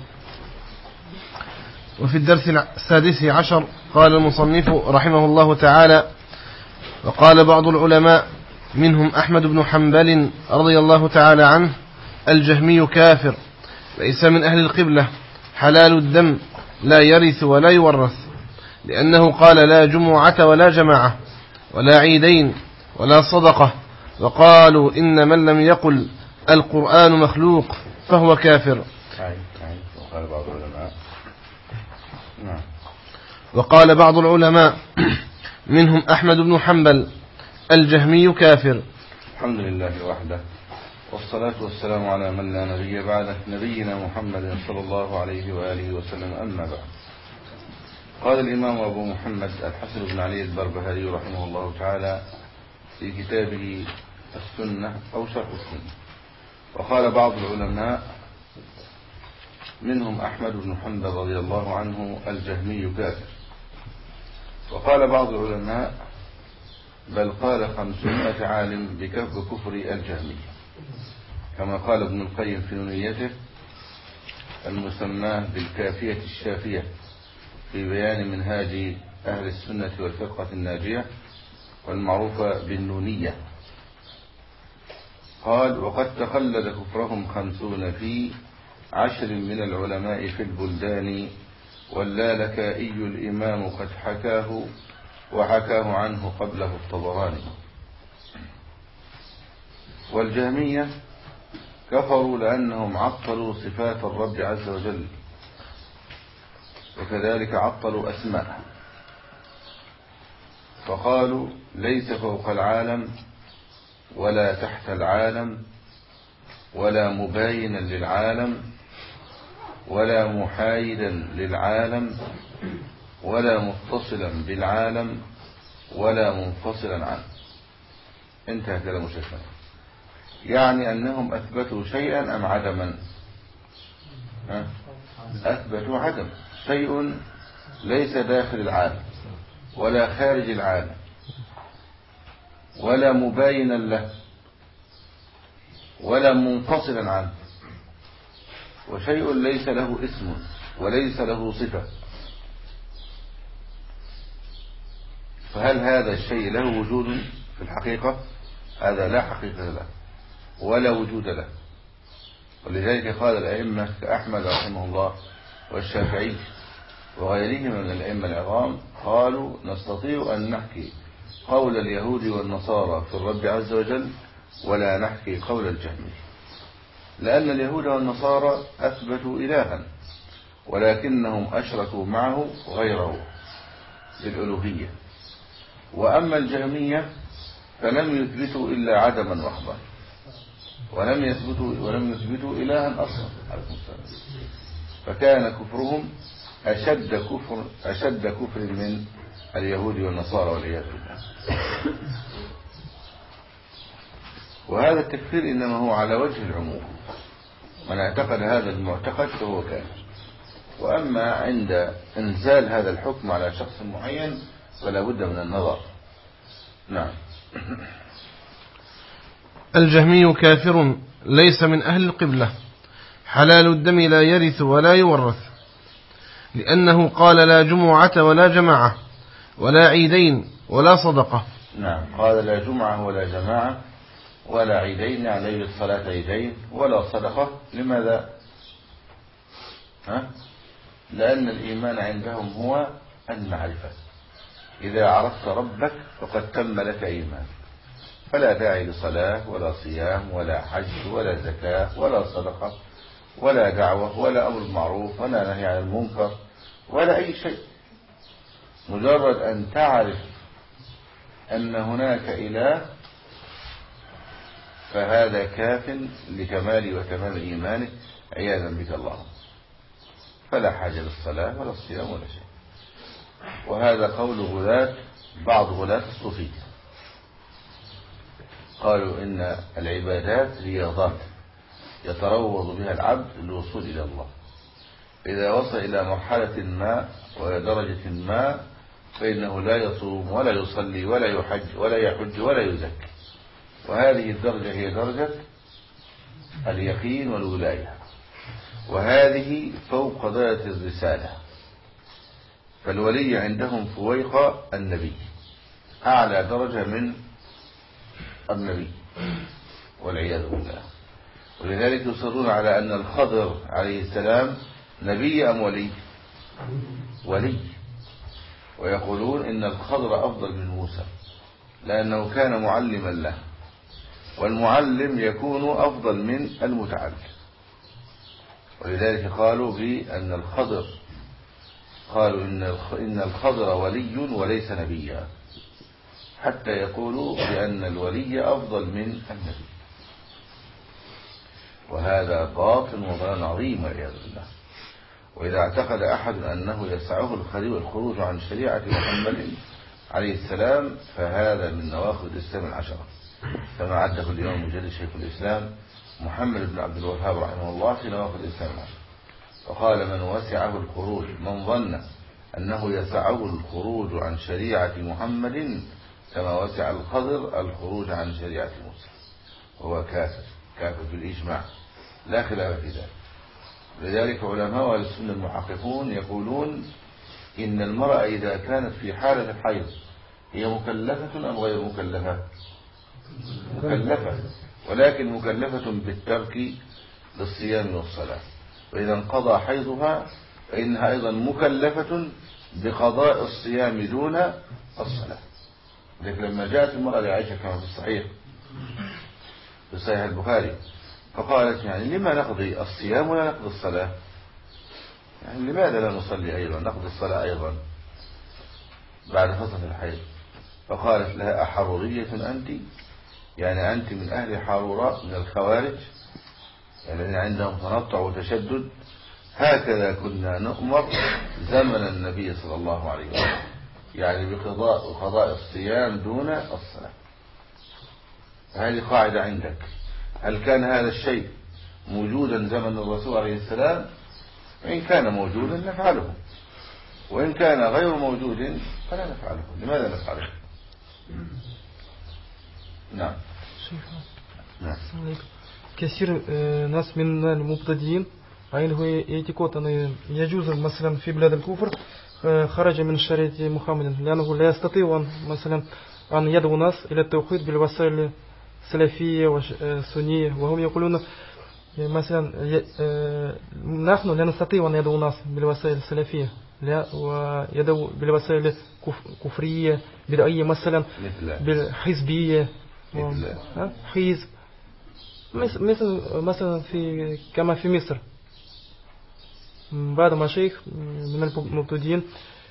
وفي الدرس السادس عشر قال المصنف رحمه الله تعالى: وقال بعض العلماء منهم أحمد بن حنبل رضي الله تعالى عنه: الجهمي كافر، ليس من أهل القبلة، حلال الدم، لا يرث ولا يورث، لأنه قال لا جمعة ولا جماعة ولا عيدين ولا صدقة، وقالوا إن من لم يقل القرآن مخلوق فهو كافر. وقال بعض العلماء نعم. وقال بعض العلماء منهم أحمد بن حنبل: الجهمي كافر. الحمد لله وحده، والصلاة والسلام على من لا نبي بعده، نبينا محمد صلى الله عليه وآله وسلم. أما بعد، قال الإمام أبو محمد الحسن بن علي البربهاري رحمه الله تعالى في كتابه السنة أو شرح السنة: وقال بعض العلماء منهم أحمد بن حنبل رضي الله عنه: الجهمي كافر. وقال بعض العلماء بل قال خمسمائة عالم بكفر الجهمي، كما قال ابن القيم في نونيته المسماه بالكافية الشافية في بيان منهاج أهل السنة والفرقة الناجية والمعروفة بالنونية. قال: وقد تخلد كفرهم خمسون في عشر من العلماء في البلدان، واللالكائي الإمام قد حكاه وحكاه عنه قبله الطبراني. والجهمية كفروا لأنهم عطلوا صفات الرب عز وجل، وكذلك عطلوا أسماءه، فقالوا ليس فوق العالم ولا تحت العالم ولا مباينا للعالم ولا محايدا للعالم ولا متصلا بالعالم ولا منفصلا عنه. انتهى كلام شيخنا. يعني أنهم أثبتوا شيئا أم عدما؟ أثبتوا عدم، شيء ليس داخل العالم ولا خارج العالم ولا مباينا له ولا منفصلا عنه، وشيء ليس له اسم وليس له صفة، فهل هذا الشيء له وجود في الحقيقة؟ هذا لا حقيقة له ولا وجود له. ولذلك قال الأئمة كأحمد رحمه الله والشافعي وغيرهم من الأئمة العظام، قالوا نستطيع أن نحكي قول اليهود والنصارى في الرب عز وجل ولا نحكي قول الجهمي، لأن اليهود والنصارى أثبتوا إلها ولكنهم أشركوا معه غيره بالألوهية، وأما الجهمية فلم يثبتوا إلا عدما محضا ولم يثبتوا ولم يثبتوا إلها أصلا، فكان كفرهم أشد كفر أشد كفر من اليهود والنصارى والعياذ بالله. وهذا التكفير إنما هو على وجه العموم، من اعتقد هذا المعتقد فهو كافر، وأما عند انزال هذا الحكم على شخص معين فلا بد من النظر. نعم. الجهمي كافر ليس من أهل القبلة، حلال الدم لا يرث ولا يورث، لأنه قال لا جمعة ولا جماعة ولا عيدين ولا صدقة. نعم، قال لا جمعة ولا جماعة ولا عيدين، يعني الصلاة عيدين، ولا صدقة. لماذا؟ ها؟ لأن الإيمان عندهم هو المعرفة، إذا عرفت ربك فقد تم لك إيمان، فلا داعي لصلاة ولا صيام ولا حج ولا زكاة ولا صدقة ولا دعوة ولا أمر بالمعروف ولا نهي عن المنكر ولا أي شيء. مجرد أن تعرف أن هناك إله فهذا كاف لكمال وتمام إيمانك عياذا بك الله، فلا حاجة للصلاة ولا الصيام ولا شيء. وهذا قول غلاة بعض غلاة الصوفية، قالوا إن العبادات رياضات يتروض بها العبد للوصول إلى الله، إذا وصل إلى مرحلة ما ودرجة ما فإنه لا يصوم ولا يصلي ولا يحج ولا يحج ولا يزكي، وهذه الدرجة هي درجة اليقين والولاية، وهذه فوق درجة الرسالة. فالولي عندهم فويق النبي، أعلى درجة من النبي والعياذ بالله. ولذلك يصرون على أن الخضر عليه السلام نبي أم ولي؟ ولي. ويقولون إن الخضر أفضل من موسى لأنه كان معلما له، والمعلم يكون أفضل من المتعلم. ولذلك قالوا بأن الخضر قالوا إن الخضر ولي وليس نبيا، حتى يقولوا بأن الولي أفضل من النبي، وهذا باطل وضلال عظيم والعياذ بالله. وإذا اعتقد أحد أنه يسعه الخروج عن شريعة محمد عليه السلام فهذا من نواقض الإسلام العشرة، كما عده الإمام المجدد شيخ الإسلام محمد بن عبد الوهاب رحمه الله في نواقض الإسلام العشرة، وقال من وسعه الخروج من ظن أنه يسعه الخروج عن شريعة محمد كما وسع الخضر الخروج عن شريعة موسى هو كافر، كافر بالإجماع لا خلاف في ذلك. لذلك علماء أهل السنة المحققون يقولون إن المرأة إذا كانت في حالة الحيض هي مكلفة أم غير مكلفة؟ مكلفة، ولكن مكلفة بالترك للصيام والصلاة، وإذا انقضى حيضها فإنها أيضا مكلفة بقضاء الصيام دون الصلاة. لكن لما جاءت المرأة لعائشة كما في الصحيح في صحيح البخاري فقالت يعني لما نقضي الصيام ولا نقضي الصلاة؟ يعني لماذا لا نصلي أيضا نقضي الصلاة أيضا بعد فترة الحيض؟ فقالت لها أحرورية أنت؟ يعني أنت من أهل حاروراء من الخوارج الذين يعني عندهم تنطع وتشدد؟ هكذا كنا نؤمر زمن النبي صلى الله عليه وسلم، يعني بقضاء وقضاء الصيام دون الصلاة. هذه قاعدة عندك. هل كان هذا الشيء موجودا زمن الرسول عليه السلام؟ إن كان موجودا نفعله، وإن كان غير موجود فلا نفعله. لماذا نفعله؟ نعم. نعم. كثير ناس من المبتدئين عنده اعتقاد أن يجوز مثلا في بلاد الكفر خرج من شريعة محمد، لأنه لا يستطيع مثلا أن يدعو الناس إلى التوحيد بالوسائل السلفية والسنية، وهم يقولون مثلا نحن لا نستطيع أن ندعو الناس بالوسائل السلفية، لا ويدعو بالوسائل الكفرية بدعية مثلا بالحزبية حزب مثل مثلا في كما في مصر بعض مشايخ من المبتدئين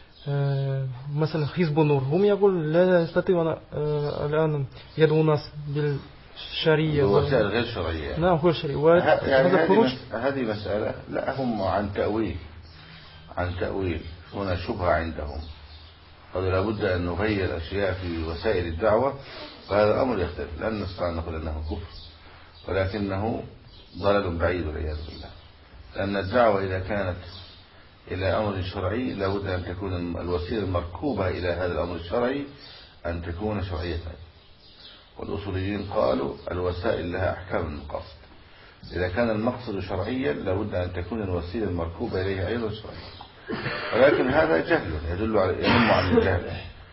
مثلا حزب النور هم يقول لا يستطيعون الآن يدعو الناس بالشريعة وسائل غير شرعية. نعم غير شرعية. يعني هذه هذه مسألة لا هم عن تأويل عن تأويل هنا شبهة عندهم، قالوا لابد أن نغير أشياء في وسائل الدعوة، فهذا الأمر يختلف. لن نستطيع أن نقول أنه كفر، ولكنه ضلال بعيد والعياذ بالله. لأن الدعوة إذا كانت إلى أمر شرعي لابد أن تكون الوسيلة المركوبة إلى هذا الأمر الشرعي أن تكون شرعية. والأصوليين قالوا الوسائل لها أحكام المقاصد، إذا كان المقصد شرعيا لابد أن تكون الوسيلة المركوبة إليه أيضا شرعية. ولكن هذا جهل يدل على ينم عن الجهل،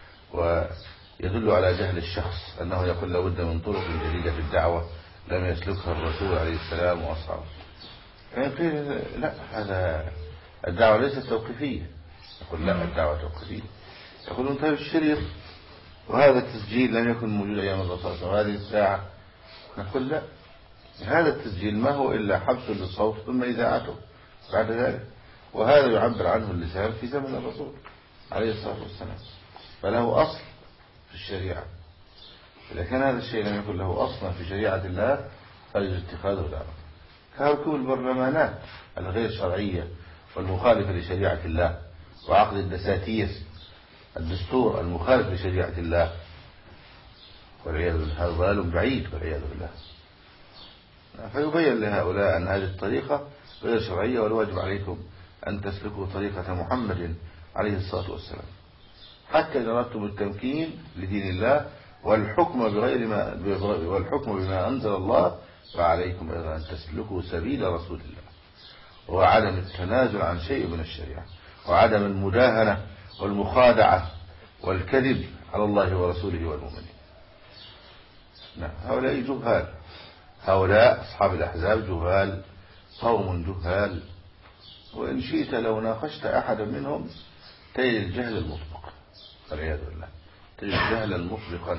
ويدل على جهل الشخص أنه يقول لابد من طرق جديدة في الدعوة لم يسلكها الرسول عليه السلام وأصحابه. فيقول لا، هذا الدعوة ليست توقيفية. يقول لا، الدعوة توقيفية. يقولون طيب الشريط وهذا التسجيل لم يكن موجود أيام الرسول وهذه الساعة، نقول لا، هذا التسجيل ما هو إلا حبس للصوت ثم إذاعته بعد ذلك، وهذا يعبر عنه اللسان في زمن الرسول عليه الصلاة والسلام، فله أصل في الشريعة. إذا كان هذا الشيء لم يكن له أصلا في شريعة الله فيجب اتخاذه دعوة. كركوب البرلمانات الغير شرعية والمخالفة لشريعة الله، وعقد الدساتير الدستور المخالف لشريعة الله، والعياذ بالله، هذا ضلال بعيد والعياذ بالله. فيبين لهؤلاء أن هذه الطريقة غير شرعية، والواجب عليكم أن تسلكوا طريقة محمد عليه الصلاة والسلام، حتى إذا أردتم التمكين لدين الله والحكم بغير ما والحكم بما أنزل الله فعليكم أيضا أن تسلكوا سبيل رسول الله، وعدم التنازل عن شيء من الشريعة، وعدم المداهنة والمخادعة والكذب على الله ورسوله والمؤمنين. نعم، هؤلاء جهال، هؤلاء أصحاب الأحزاب جهال، قوم جهال، وإن شئت لو ناقشت أحدا منهم تجد الجهل المطلق والعياذ بالله، تجد جهلا مطلقا.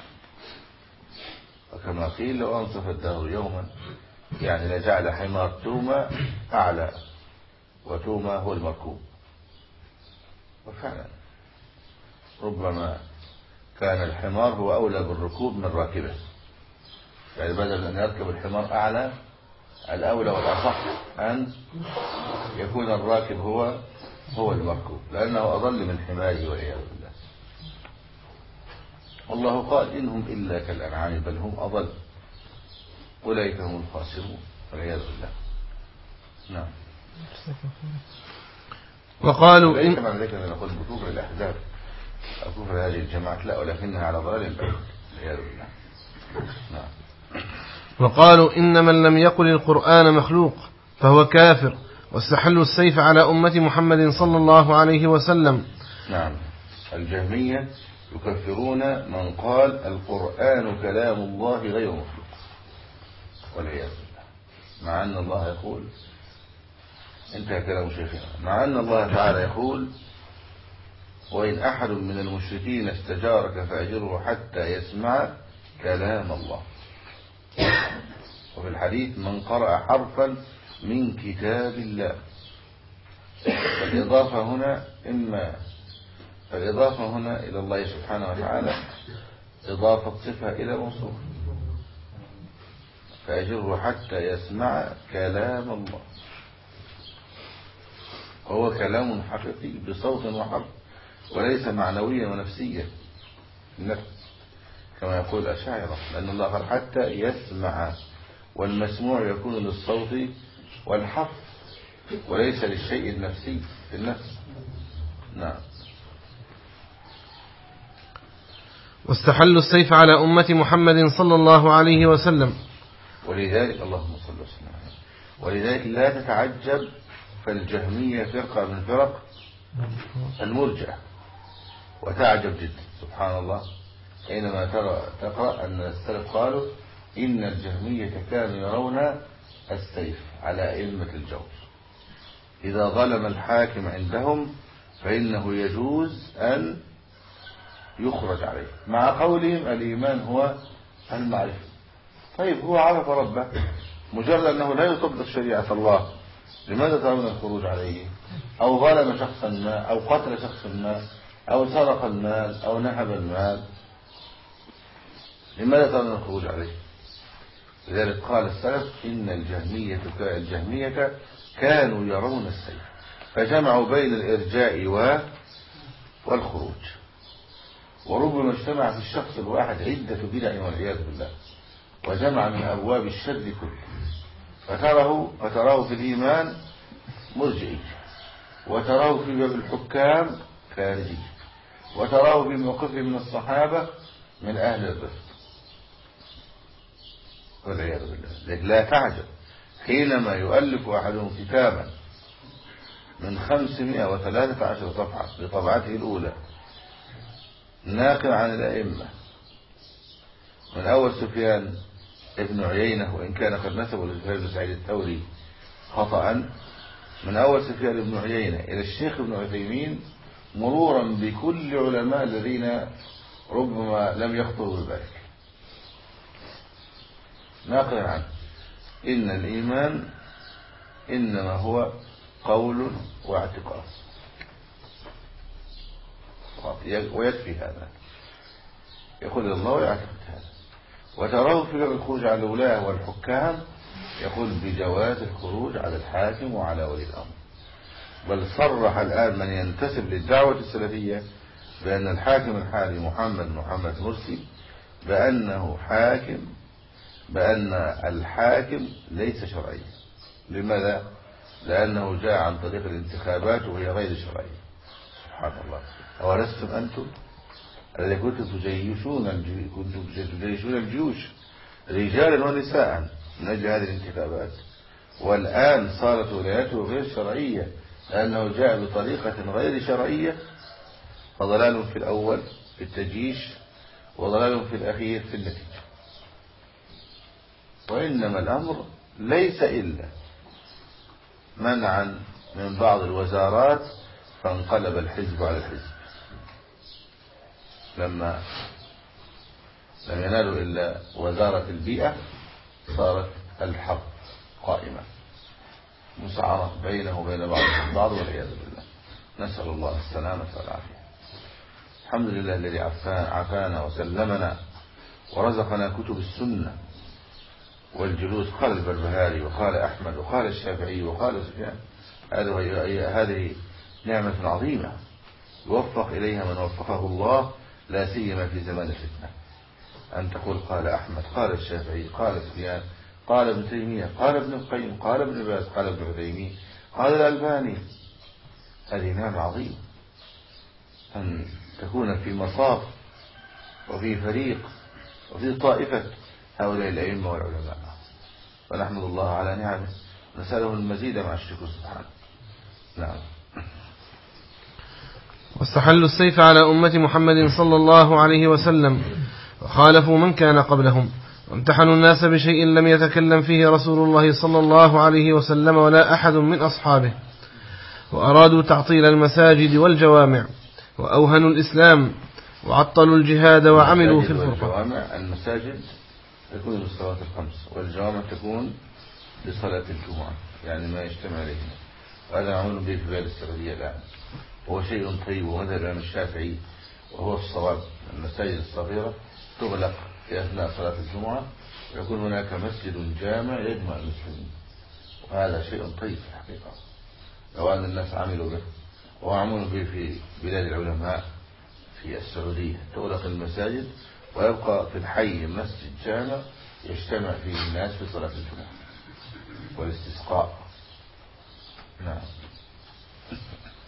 وكما قيل لو أنصف الدهر يوما يعني لجعل حمار توما أعلى، وتوما هو المركوب. وفعلا ربما كان الحمار هو أولى بالركوب من راكبه، يعني بدل أن يركب الحمار أعلى الأولى والأصح أن يكون الراكب هو هو المركوب، لأنه أضل من حماره والعياذ بالله. والله قال إنهم إلا كالأنعام بل هم أضل أولئك هم الخاسرون والعياذ بالله. نعم. وقالوا ليس معنى ذلك أن نقول بكفر الأحزاب أو كفر هذه الجماعات، لا، ولكنها على ضلال بعيد والعياذ بالله. نعم. وقالوا إن من لم يقل القرآن مخلوق فهو كافر، واستحلوا السيف على أمة محمد صلى الله عليه وسلم. نعم، الجهمية يكفرون من قال القرآن كلام الله غير مخلوق والعياذ بالله، مع أن الله يقول، انتهى كلام شيخنا، مع أن الله تعالى يقول وإن أحد من المشركين استجارك فأجره حتى يسمع كلام الله. وفي الحديث من قرأ حرفا من كتاب الله. فالإضافة هنا إما فالإضافة هنا إلى الله سبحانه وتعالى إضافة صفة إلى موصوف، فأجره حتى يسمع كلام الله، وهو كلام حقيقي بصوت وحرف، وليس معنويا ونفسيا النفس كما يقول الأشاعرة، لأن الله قال حتى يسمع، والمسموع يكون للصوت والحرف وليس للشيء النفسي في النفس. نعم. واستحلوا السيف على أمة محمد صلى الله عليه وسلم. ولذلك اللهم صل وسلم عليه. ولذلك لا تتعجب، فالجهمية فرقة من فرق المرجئة، وتعجب جدا سبحان الله حينما ترى تقرأ أن السلف قالوا إن الجهمية كانوا يرون السيف على أئمة الجور، إذا ظلم الحاكم عندهم فإنه يجوز أن يخرج عليه، مع قولهم الإيمان هو المعرفة. طيب هو عرف ربه، مجرد أنه لا يطبق شريعة الله، لماذا ترون الخروج عليه؟ أو ظلم شخصا ما، أو قتل شخصا ما، أو سرق المال، أو نهب المال، لماذا ترون الخروج عليه؟ لذلك قال السلف إن الجهمية الجهمية كانوا يرون السيف، فجمعوا بين الإرجاء والخروج. وربما اجتمع في الشخص الواحد عدة بدع والعياذ بالله، وجمع من أبواب الشر كله، فتراه فتراه في الإيمان مرجئي، وتراه في باب الحكام خارجي، وتراه في موقفه من الصحابة من أهل الرفق والعياذ بالله. لكن لا تعجب حينما يؤلف أحدهم كتابا من خمسمائة وثلاثة عشر صفحة بطبعته الأولى ناقل عن الأئمة من أول سفيان ابن عيينة، وإن كان قد نسبه لسفيان بن سعيد الثوري خطأ، من أول سفيان ابن عيينة إلى الشيخ ابن عثيمين، مرورا بكل علماء الذين ربما لم يخطروا بذلك، ناقل عنه إن الإيمان إنما هو قول واعتقاد، ويكفي هذا، يقول الله ويعتقد هذا. وتراه في باب الخروج على الولاة والحكام يقول بجواز الخروج على الحاكم وعلى ولي الأمر، بل صرح الآن من ينتسب للدعوة السلفية بأن الحاكم الحالي محمد محمد مرسي بأنه حاكم، بأن الحاكم ليس شرعيا. لماذا؟ لأنه جاء عن طريق الانتخابات وهي غير شرعية. سبحان الله. أولستم أنتم الذي كنتم تجيشون كنتم تجيشون الجيوش رجالا ونساء من أجل هذه الانتخابات، والآن صارت ولايته غير شرعية لأنه جاء بطريقة غير شرعية، فضلال في الأول في التجيش وضلال في الأخير في النتيجة. وإنما الأمر ليس إلا منعا من بعض الوزارات فانقلب الحزب على الحزب، لما لم ينالوا إلا وزارة البيئة صارت الحرب قائمة مسعرة بينه وبين بعض البعض والعياذ بالله، نسأل الله السلامة والعافية. الحمد لله الذي عافانا وسلمنا ورزقنا كتب السنة والجلوس. قال البربهاري وقال أحمد وقال الشافعي وقال سفيان، هذه نعمة عظيمة يوفق إليها من وفقه الله، لا سيما في زمان الفتنة، أن تقول قال أحمد قال الشافعي قال سفيان قال ابن تيمية قال ابن القيم قال ابن باز قال ابن عثيمين قال الألباني. هذه نعمة عظيمة أن تكون في مصاف وفي فريق وفي طائفة هؤلاء الأئمة والعلماء، ونحمد الله على نعمه، نسأله المزيد مع الشكر سبحانه. نعم. واستحلوا السيف على أمة محمد صلى الله عليه وسلم وخالفوا من كان قبلهم، وامتحنوا الناس بشيء لم يتكلم فيه رسول الله صلى الله عليه وسلم ولا أحد من أصحابه، وأرادوا تعطيل المساجد والجوامع، وأوهنوا الإسلام، وعطلوا الجهاد، وعملوا في الفرقة. المساجد تكون للصلاة الخمس، والجوامع تكون لصلاة الجمعة، يعني ما يجتمع عليهما، وهذا عمل به في بلاد السعودية الآن، وهو شيء طيب. وهذا الإمام الشافعي وهو الصواب، المساجد الصغيرة تغلق في أثناء صلاة الجمعة، ويكون هناك مسجد جامع يجمع المسلمين، وهذا شيء طيب في الحقيقة لو أن الناس عملوا به. وعملوا به في بلاد العلماء في السعودية، تغلق المساجد ويبقى في الحي مسجد جامع يجتمع فيه الناس في صلاة الجمعة والاستسقاء. نعم.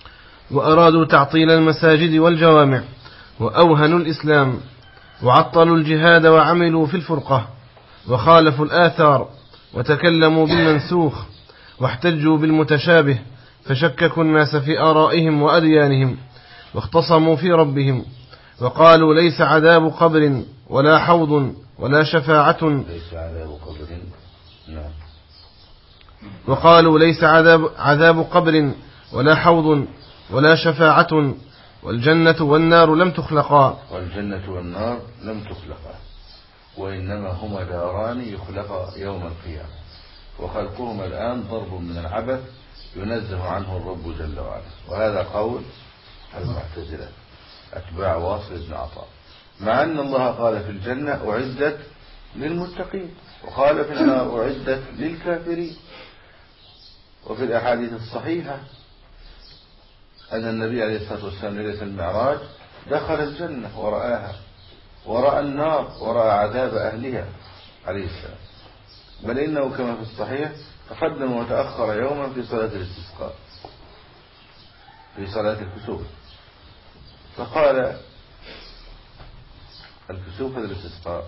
وأرادوا تعطيل المساجد والجوامع وأوهنوا الإسلام وعطلوا الجهاد وعملوا في الفرقة وخالفوا الآثار وتكلموا بالمنسوخ واحتجوا بالمتشابه فشككوا الناس في آرائهم وأديانهم واختصموا في ربهم وقالوا ليس عذاب قبر ولا حوض ولا شفاعة ليس عذاب قبر نعم وقالوا ليس عذاب, عذاب قبر ولا حوض ولا شفاعة والجنة والنار لم تخلقا والجنة والنار لم تخلقا وإنما هما داران يخلقا يوم القيامة وخلقهما الآن ضرب من العبث ينزه عنه الرب جل وعلا. وهذا قول المعتزلة أتباع واصل بن عطاء، مع أن الله قال في الجنة أعدت للمتقين وقال في النار أعدت للكافرين. وفي الأحاديث الصحيحة أن النبي عليه الصلاة والسلام ليلة المعراج دخل الجنة ورآها ورأى النار ورأى عذاب أهلها عليه السلام، بل إنه كما في الصحيح تقدم وتأخر يوما في صلاة الاستسقاء في صلاة الكسوف فقال الكسوف هذا الاستسقاء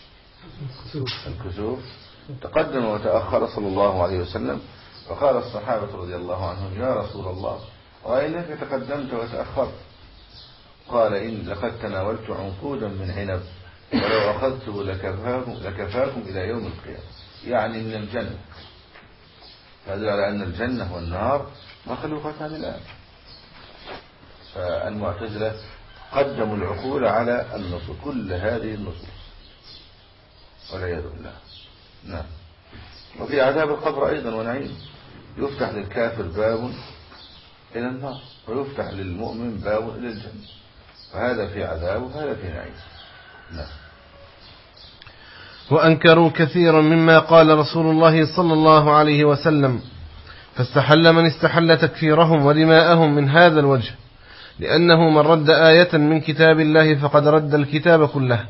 الكسوف تقدم وتأخر صلى الله عليه وسلم وقال الصحابة رضي الله عنهم يا رسول الله رأيناك تقدمت وتأخرت. قال إن لقد تناولت عنقودا من عنب ولو أخذته لكفاكم, لكفاكم إلى يوم القيامة، يعني من الجنة. فهذا على أن الجنة والنار مخلوقتان الآن. فالمعتزلة قدموا العقول على النصوص كل هذه النصوص والعياذ بالله. نعم. وفي عذاب القبر أيضا ونعيم، يفتح للكافر باب إلى النار ويفتح للمؤمن باب إلى الجنة، فهذا في عذاب وهذا في نعيم. نعم. وأنكروا كثيرا مما قال رسول الله صلى الله عليه وسلم، فاستحل من استحل تكفيرهم ودماءهم من هذا الوجه، لأنه من رد آية من كتاب الله فقد رد الكتاب كله،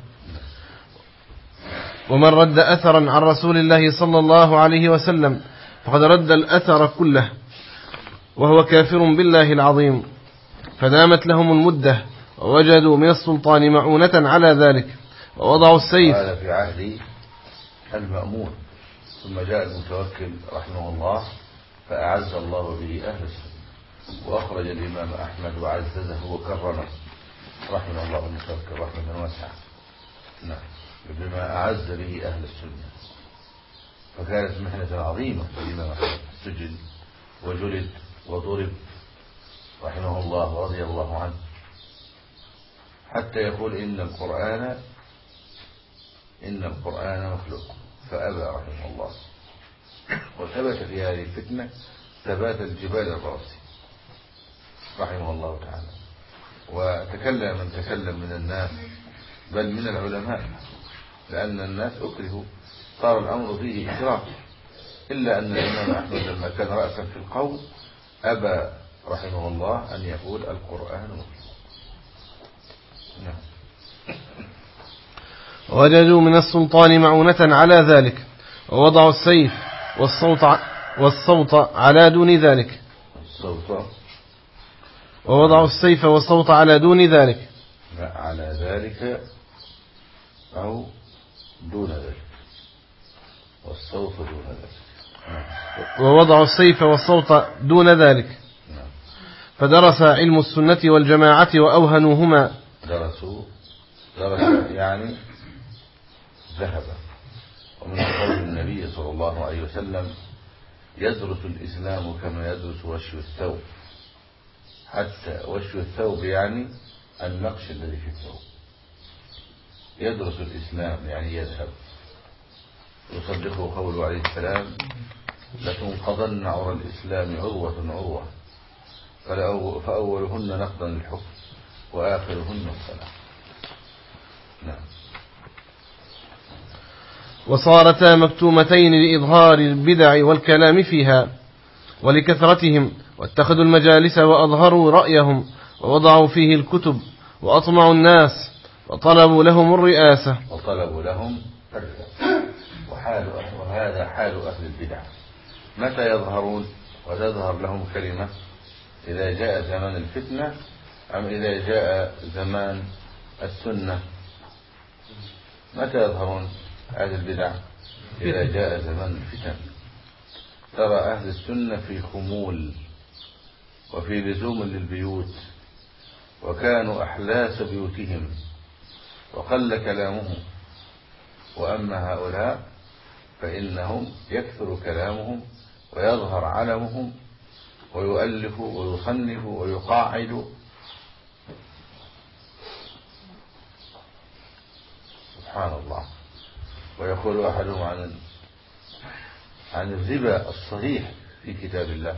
ومن رد أثرا عن رسول الله صلى الله عليه وسلم فقد رد الأثر كله، وهو كافر بالله العظيم. فدامت لهم المدة ووجدوا من السلطان معونة على ذلك ووضعوا السيف. هذا في عهد المأمون، ثم جاء المتوكل رحمه الله فأعز الله به أهل السنة وأخرج الإمام أحمد وعززه وكرمه رحمه الله المتوكل رحمة واسعة. نعم. بما أعز به أهل السنة، فكانت محنة عظيمة الإمام أحمد، سجن وجلد وضرب رحمه الله ورضي الله عنه، حتى يقول إن القرآن إن القرآن مخلوق فأبى رحمه الله. وثبت في هذه الفتنة ثبات الجبال الراسي رحمه الله تعالى. وتكلم من تكلم من الناس بل من العلماء، لأن الناس أكرهوا صار الأمر فيه إكراه، إلا أن الإمام أحمد لما كان رأسا في القوم أبى رحمه الله أن يقول القرآن مخلوق. نعم. وجدوا من السلطان معونة على ذلك ووضعوا السيف والصوت والصوت على دون ذلك الصوت ووضعوا السيف والصوت على دون ذلك لا على ذلك أو دون ذلك والصوت دون ذلك. ووضعوا السيف والصوت دون ذلك. فدرس علم السنة والجماعة وأوهنوهما. درسوا درس يعني ذهب. ومن قول النبي صلى الله عليه وسلم يدرس الإسلام كما يدرس وشي الثوب، حتى وشي الثوب يعني النقش الذي في الثوب. يدرس الإسلام يعني يذهب. يصدقه قوله عليه السلام لتنقضن عرى الإسلام عروة عروة فأولهن نقضا للحكم وآخرهن الصلاة. نعم. وصارتا مكتومتين لإظهار البدع والكلام فيها ولكثرتهم، واتخذوا المجالس وأظهروا رأيهم ووضعوا فيه الكتب وأطمعوا الناس وطلبوا لهم الرئاسة وطلبوا لهم الرئاسة. وحال وهذا حال أهل البدع، متى يظهرون وتظهر لهم كلمة إذا جاء زمان الفتنة أم إذا جاء زمان السنة؟ متى يظهرون أهل البدع؟ إذا جاء زمان الفتن. ترى أهل السنة في خمول وفي لزوم للبيوت، وكانوا أحلاس بيوتهم وقل كلامهم. وأما هؤلاء فإنهم يكثر كلامهم ويظهر علمهم ويؤلف ويصنف ويقاعد. سبحان الله. ويقول أحدهم عن عن الربا الصحيح في كتاب الله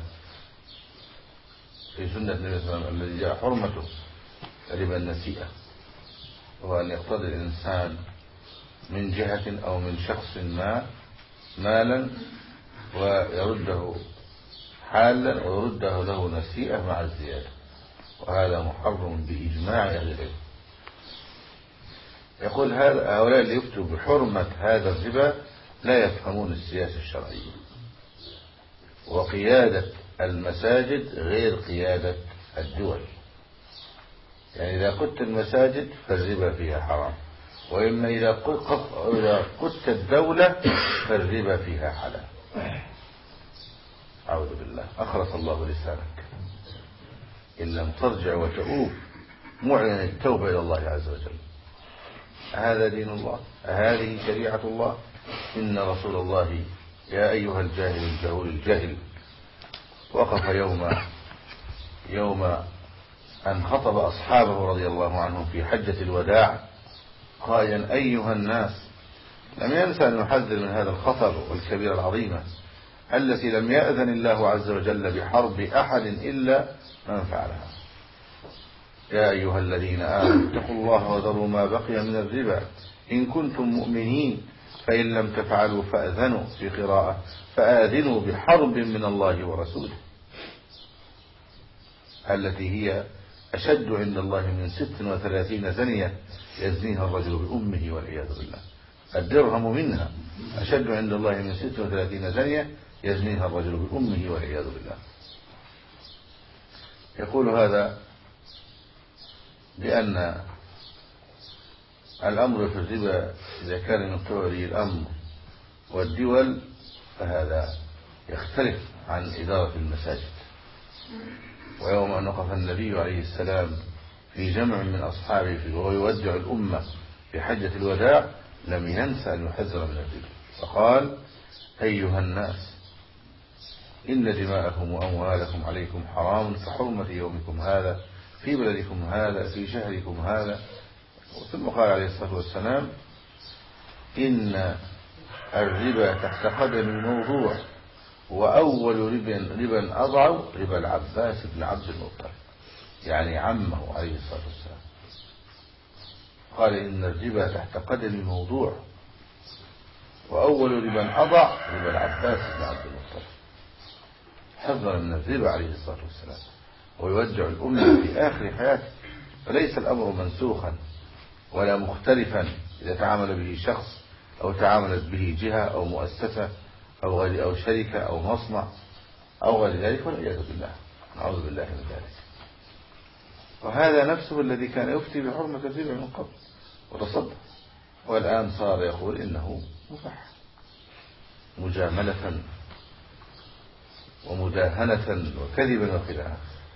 في سنة النبي صلى الله عليه وسلم الذي جاء حرمته ربا النسيئة، هو أن يقتضي الإنسان من جهة أو من شخص ما مالا ويرده حالا ويرده له نسيئة مع الزيادة، وهذا محرم بإجماع أهل العلم. يقول هذا هؤلاء اللي يفتوا بحرمة هذا الربا لا يفهمون السياسة الشرعية، وقيادة المساجد غير قيادة الدول. يعني إذا قدت المساجد فالربا فيها حرام، وإما إذا قدت الدولة فالربا فيها حلال. أعوذ بالله. أخرس الله لسانك إن لم ترجع وتؤوب معلن التوبة إلى الله عز وجل. هذا دين الله، هذه شريعة الله. إن رسول الله يا أيها الجاهل الجهول الجاهل وقف يوم يوم أن خطب أصحابه رضي الله عنهم في حجة الوداع قائلا أيها الناس. لم ينسى أن يحذر من هذا الخطر والكبيرة العظيمة التي لم يأذن الله عز وجل بحرب أحد إلا من فعلها. يا أيها الذين آمنوا اتقوا الله وذروا ما بقي من الربا إن كنتم مؤمنين فإن لم تفعلوا فأذنوا في قراءة فآذنوا بحرب من الله ورسوله، التي هي أشد عند الله من ست وثلاثين زنية يزنيها الرجل بأمه والعياذ بالله. الدرهم منها أشد عند الله من ست وثلاثين زنية يزنيها الرجل بأمه والعياذ بالله. يقول هذا لأن الأمر في الربا إذا كان من قبل الأمر والدول فهذا يختلف عن إدارة المساجد. ويوم أن وقف النبي عليه السلام في جمع من أصحابه وهو يودع الأمة في حجة الوداع لم ينسى أن يحذر من الربا، فقال أيها الناس إن دماءكم وأموالكم عليكم حرام كحرمة يومكم هذا في بلدكم هذا في شهركم هذا. ثم قال عليه الصلاة والسلام إن الربا تحت قدم الموضوع وأول ربا ربا أضع ربا العباس بن عبد المطلب، يعني عمه عليه الصلاة والسلام. قال إن الربا تحت قدم الموضوع وأول ربا أضع ربا العباس بن عبد المطلب. حذر من الربا عليه الصلاة والسلام ويودع الأمة في آخر حياته. فليس الأمر منسوخا ولا مختلفا إذا تعامل به شخص أو تعاملت به جهة أو مؤسسة أو غير أو شركة أو مصنع أو غير ذلك، والعياذ بالله. نعوذ بالله من ذلك. وهذا نفسه الذي كان يفتي بحرمة الربا من قبل وتصدق، والآن صار يقول إنه مباح مجاملة ومداهنة وكذبا وخداعا.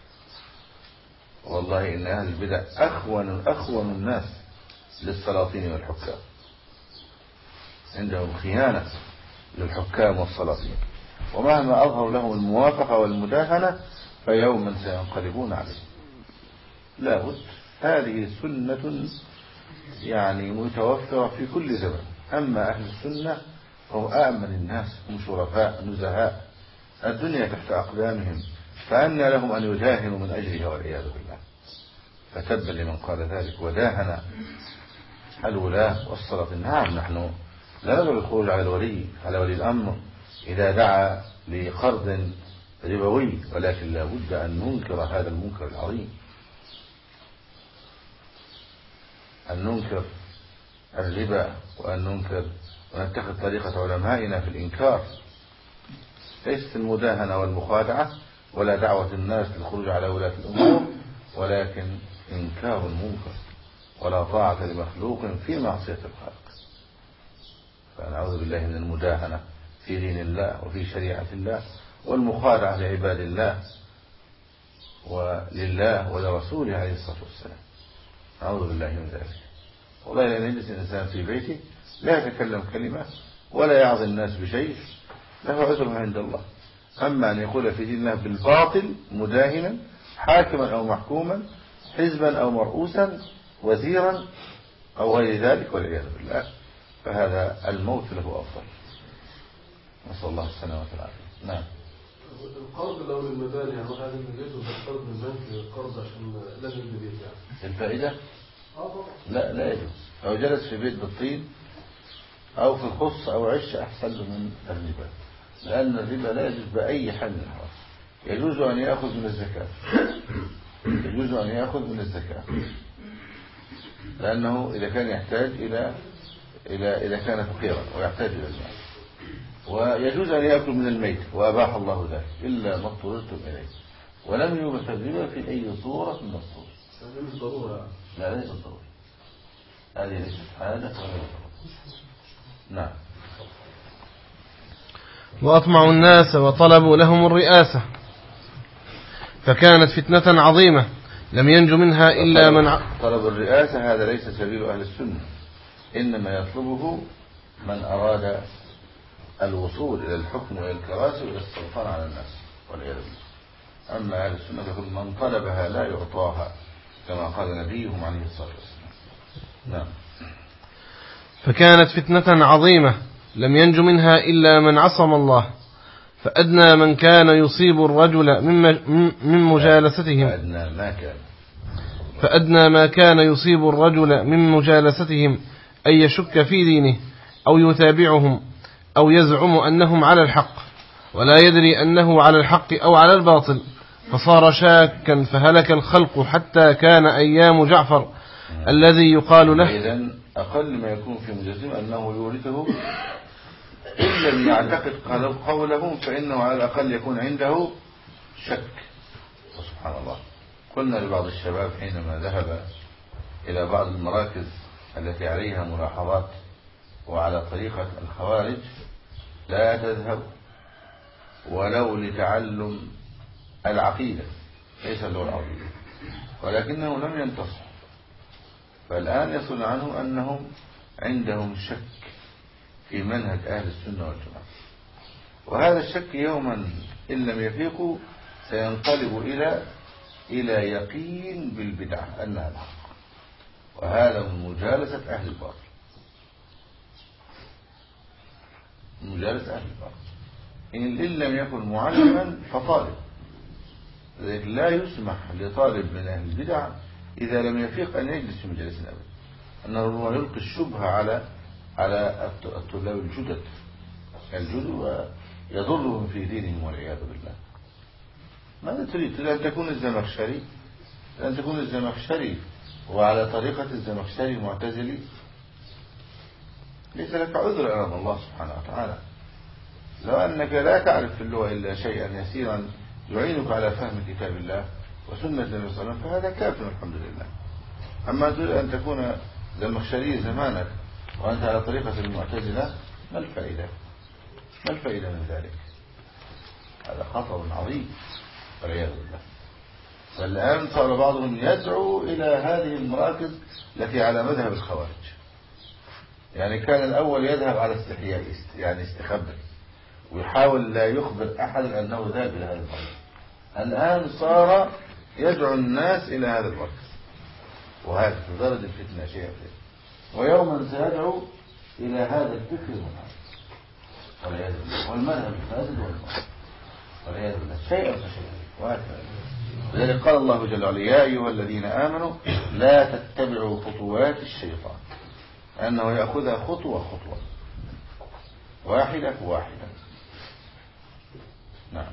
والله إن أهل البدع أخون أخون الناس للسلاطين والحكام، عندهم خيانة للحكام والسلاطين، ومهما أظهر لهم الموافقة والمداهنة فيوما سينقلبون عليه. لا بد. هذه سنة يعني متوفرة في كل زمن. أما أهل السنة هم آمن الناس، هم شرفاء نزهاء، الدنيا تحت أقدامهم، فأنى لهم أن يداهنوا من أجلها والعياذ بالله. فتبا لمن قال ذلك وداهن الولاة والسلاطين. نعم نحن لا نرى الخروج على الولي على ولي الأمر إذا دعا لقرض ربوي، ولكن لا بد أن ننكر هذا المنكر العظيم، أن ننكر الربا وأن ننكر ونتخذ طريقة علمائنا في الإنكار. ليست المداهنة والمخادعة ولا دعوة الناس للخروج على ولاة الأمور، ولكن إنكار المنكر، ولا طاعة لمخلوق في معصية الخالق. فنعوذ بالله من المداهنة في دين الله وفي شريعة الله، والمخادعة لعباد الله ولله ولرسوله عليه الصلاة والسلام. نعوذ بالله من ذلك. والله لا يجلس الإنسان في بيته لا يتكلم كلمة ولا يعظ الناس بشيء، له عذره عند الله. أما أن يقول في دين الله بالباطل مداهنا حاكما أو محكوما، حزبا أو مرؤوسا، وزيرا أو غير ذلك والعياذ بالله، فهذا الموت له أفضل. نسأل الله السلامة والعافية. نعم. القرض لو للمباني يعني هذا اللي جيته بالقرض من البنك قرض عشان لم يبني بيت يعني. الفائدة؟ لا لا يجوز. لو جلس في بيت بالطين أو في الخص أو عش أحسن له من الربا، لأن الربا لا يجوز بأي حال من الأحوال. يجوز أن يأخذ من الزكاة، يجوز أن يأخذ من الزكاة، لأنه إذا كان يحتاج إلى إلى إذا كان فقيرا ويحتاج إلى المال. ويجوز أن يأكل من الميت وأباح الله ذلك إلا ما اضطررتم إليه، ولم يبح الربا في أي صورة من الصور. ليس ضرورة. لا ليس ضرورة، هذه ليست حاجة ولا ضرورة. نعم. وأطمعوا الناس وطلبوا لهم الرئاسة، فكانت فتنة عظيمة لم ينج منها إلا من طلب الرئاسة. هذا ليس سبيل أهل السنة، إنما يطلبه من أراد الوصول إلى الحكم وإلى الكراسي وإلى السلطان على الناس والعياذ بالله. أما أهل السنة يقول من طلبها لا يعطاها، كما قال نبيهم عليه الصلاة والسلام. نعم. فكانت فتنة عظيمة لم ينج منها إلا من عصم الله، فأدنى من كان يصيب الرجل من مجالستهم فأدنى ما كان فأدنى ما كان يصيب الرجل من مجالستهم أن يشك في دينه أو يتابعهم أو يزعم أنهم على الحق ولا يدري أنه على الحق أو على الباطل، فصار شاكا فهلك الخلق حتى كان أيام جعفر الذي يقال له. إذن أقل ما يكون في مجالسهم أنه يورثه، إن لم يعتقد قولهم فإنه على الأقل يكون عنده شك. وسبحان الله، قلنا لبعض الشباب حينما ذهب إلى بعض المراكز التي عليها ملاحظات وعلى طريقة الخوارج: لا تذهب ولو لتعلم العقيدة، ليس اللغة العربية، ولكنه لم ينتصر. فالآن يصل عنه أنهم عندهم شك في منهج أهل السنة والجماعة، وهذا الشك يوما إن لم يفيقوا سينقلب إلى إلى يقين بالبدعة أنها الحق، وهذا من مجالسة أهل الباطل. مجالسة أهل الباطل إن لم يكن معلما فطالب، لكن لا يسمح لطالب من أهل البدع إذا لم يفيق أن يجلس في مجالس أبدا، أنه ربما يلقي الشبهة على على الطلاب الجدد الجدد ويضرهم في دينهم والعياذ بالله. ماذا تريد؟ تريد أن تكون الزمخشري أن تكون الزمخشري وعلى طريقة الزمخشري معتزلي؟ ليس لك عذر أمام الله سبحانه وتعالى. لو أنك لا تعرف في اللغة إلا شيئا يسيرا يعينك على فهم كتاب الله وسنة النبي صلى الله عليه وسلم فهذا كاف الحمد لله. أما تريد أن تكون زمخشري زمانك وأنت على طريقة المعتزلة، ما الفائدة؟ ما الفائدة من ذلك؟ هذا خطر عظيم والعياذ بالله. فالآن صار بعضهم يدعو إلى هذه المراكز التي على مذهب الخوارج. يعني كان الأول يذهب على استحياء، يعني استخبر ويحاول لا يخبر أحد أنه ذهب إلى هذا المركز. الآن صار يدعو الناس إلى هذا المركز، وهذا تزرد الفتنة شيئا فيه، ويوما سيدعو إلى هذا الفكر المنحرف والعياذ بالله، والمذهب الفاسد والمنحرف والعياذ بالله، شيئا فشيئا وهكذا. لذلك قال الله جل وعلا: يا أيها الذين آمنوا لا تتبعوا خطوات الشيطان، أنه يأخذها خطوة خطوة، واحدة واحدة. نعم.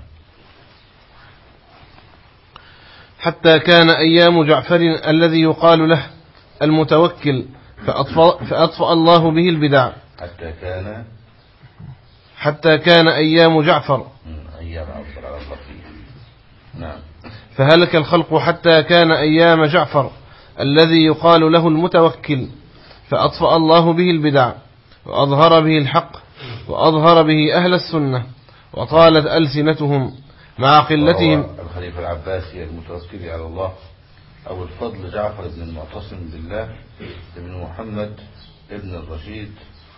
حتى كان أيام جعفر الذي يقال له المتوكل فأطفأ, فأطفأ الله به البدع. حتى كان حتى كان أيام جعفر أيام عبد على الظرفية نعم. فهلك الخلق حتى كان أيام جعفر الذي يقال له المتوكل، فأطفأ الله به البدع وأظهر به الحق وأظهر به أهل السنة، وطالت ألسنتهم مع قلتهم. الخليفة العباسي المتوكل على الله أبو الفضل جعفر بن المعتصم بالله بن محمد بن الرشيد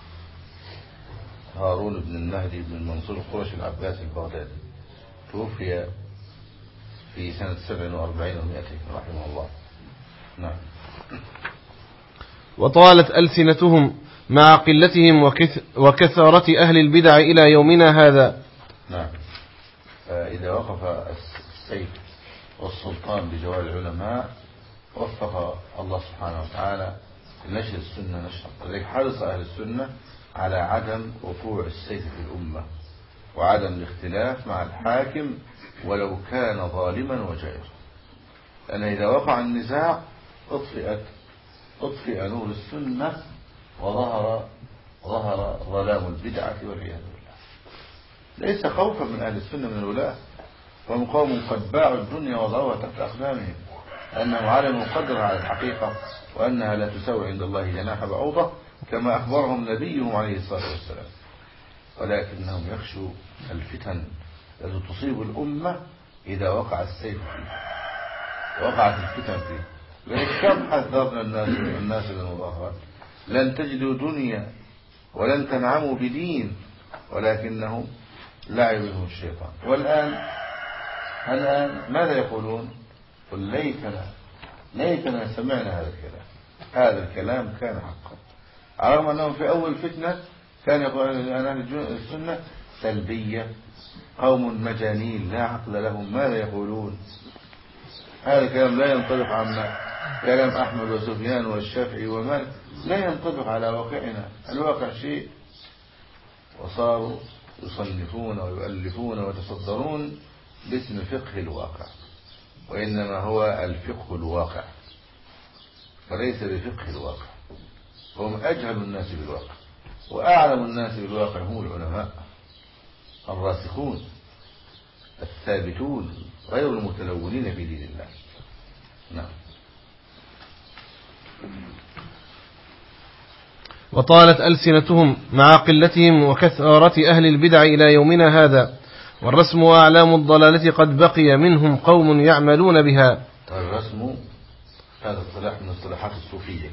هارون بن المهدي بن المنصور القرشي العباسي البغدادي، توفي في سنة سبع وأربعين ومائتين رحمه الله. نعم. وطالت ألسنتهم مع قلتهم وكثرة أهل البدع إلى يومنا هذا. نعم. فإذا وقف السيف والسلطان بجوار العلماء وفق الله سبحانه وتعالى لنشر السنة نشر. لذلك حرص أهل السنة على عدم وقوع السيف في الأمة وعدم الاختلاف مع الحاكم ولو كان ظالما وجائرا، لأن إذا وقع النزاع أطفئت أطفئ نور السنة وظهر ظهر ظلام البدعة والعياذ بالله. ليس خوفا من أهل السنة من الولاة، وهم قوم قد باعوا الدنيا وضعوها تحت أقدامهم، لأنهم علموا قدرها على الحقيقة وأنها لا تساوي عند الله جناح بعوضة كما أخبرهم نبيهم عليه الصلاة والسلام، ولكنهم يخشوا الفتن التي تصيب الأمة إذا وقع السيف فيه وقعت الفتن فيه. لذلك كم حذرنا الناس الناس من المظاهرات، لن تجدوا دنيا ولن تنعموا بدين، ولكنهم لعب بهم الشيطان. والآن الآن ماذا يقولون؟ قل ليتنا ليتنا سمعنا هذا الكلام. هذا الكلام كان حقا، على الرغم أنهم في أول فتنة كان يقول أهل السنة سلبية، قوم مجانين لا عقل لهم، ماذا يقولون؟ هذا الكلام لا ينطبق عما كلام أحمد وسفيان والشافعي ومالك، لا ينطبق على واقعنا. الواقع شيء، وصاروا يصنفون ويؤلفون ويتصدرون باسم فقه الواقع، وإنما هو الفقه الواقع فليس بفقه الواقع. هم أجهل الناس بالواقع، وأعلم الناس بالواقع هم العلماء الراسخون الثابتون غير المتلونين في دين الله. نعم. وطالت ألسنتهم مع قلتهم وكثرة أهل البدع إلى يومنا هذا، والرسم وأعلام الضلالة قد بقي منهم قوم يعملون بها. الرسم هذا اصطلاح من اصطلاحات الصوفية.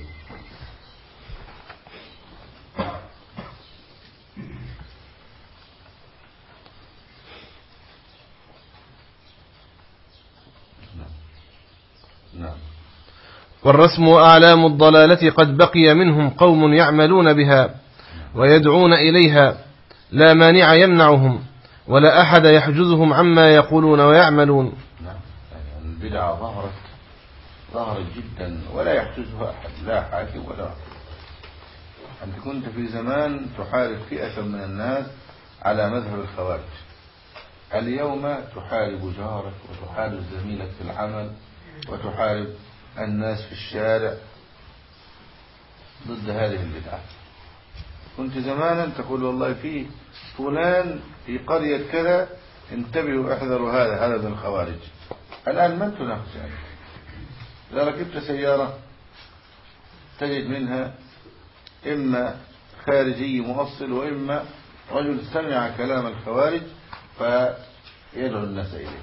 نعم. والرسم وأعلام الضلالة قد بقي منهم قوم يعملون بها ويدعون إليها، لا مانع يمنعهم ولا أحد يحجزهم عما يقولون ويعملون. نعم. يعني البدعة ظهرت ظهرت جدا ولا يحجزها أحد، لا حاكم ولا حاكم. أنت كنت في زمان تحارب فئة من الناس على مذهب الخوارج، اليوم تحارب جارك وتحارب زميلك في العمل وتحارب الناس في الشارع ضد هذه البدعة. كنت زمانا تقول والله في فلان في قرية كذا انتبهوا احذروا هذا هذا من الخوارج. الآن من تناقش عنه؟ إذا ركبت سيارة تجد منها إما خارجي مؤصل وإما رجل سمع كلام الخوارج فيدعو الناس إليه،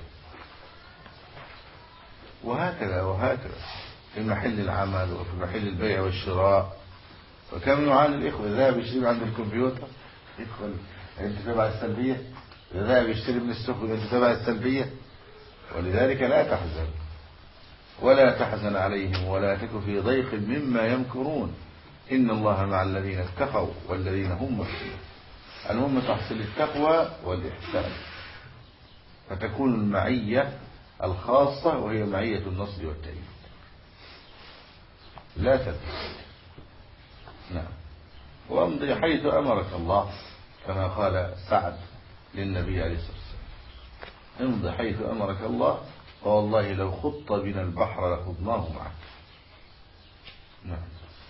وهكذا وهكذا في محل العمل وفي محل البيع والشراء. وكم يعاني الإخوة ذهب يشتري عند الكمبيوتر يدخل أنت تبع السلبية، ذهب يشتري من السوق أنت تبع السلبية. ولذلك لا تحزن ولا تحزن عليهم ولا تك في ضيق مما يمكرون، إن الله مع الذين اتقوا والذين هم محسنون. المهم تحصل التقوى والإحسان فتكون المعية الخاصة وهي معية النصر والتأييد لا تبقى. نعم. وامضي حيث أمرك الله كما قال سعد للنبي عليه الصلاة والسلام، امضي حيث أمرك الله فوالله لو خط بنا البحر لخضناه معك. نعم.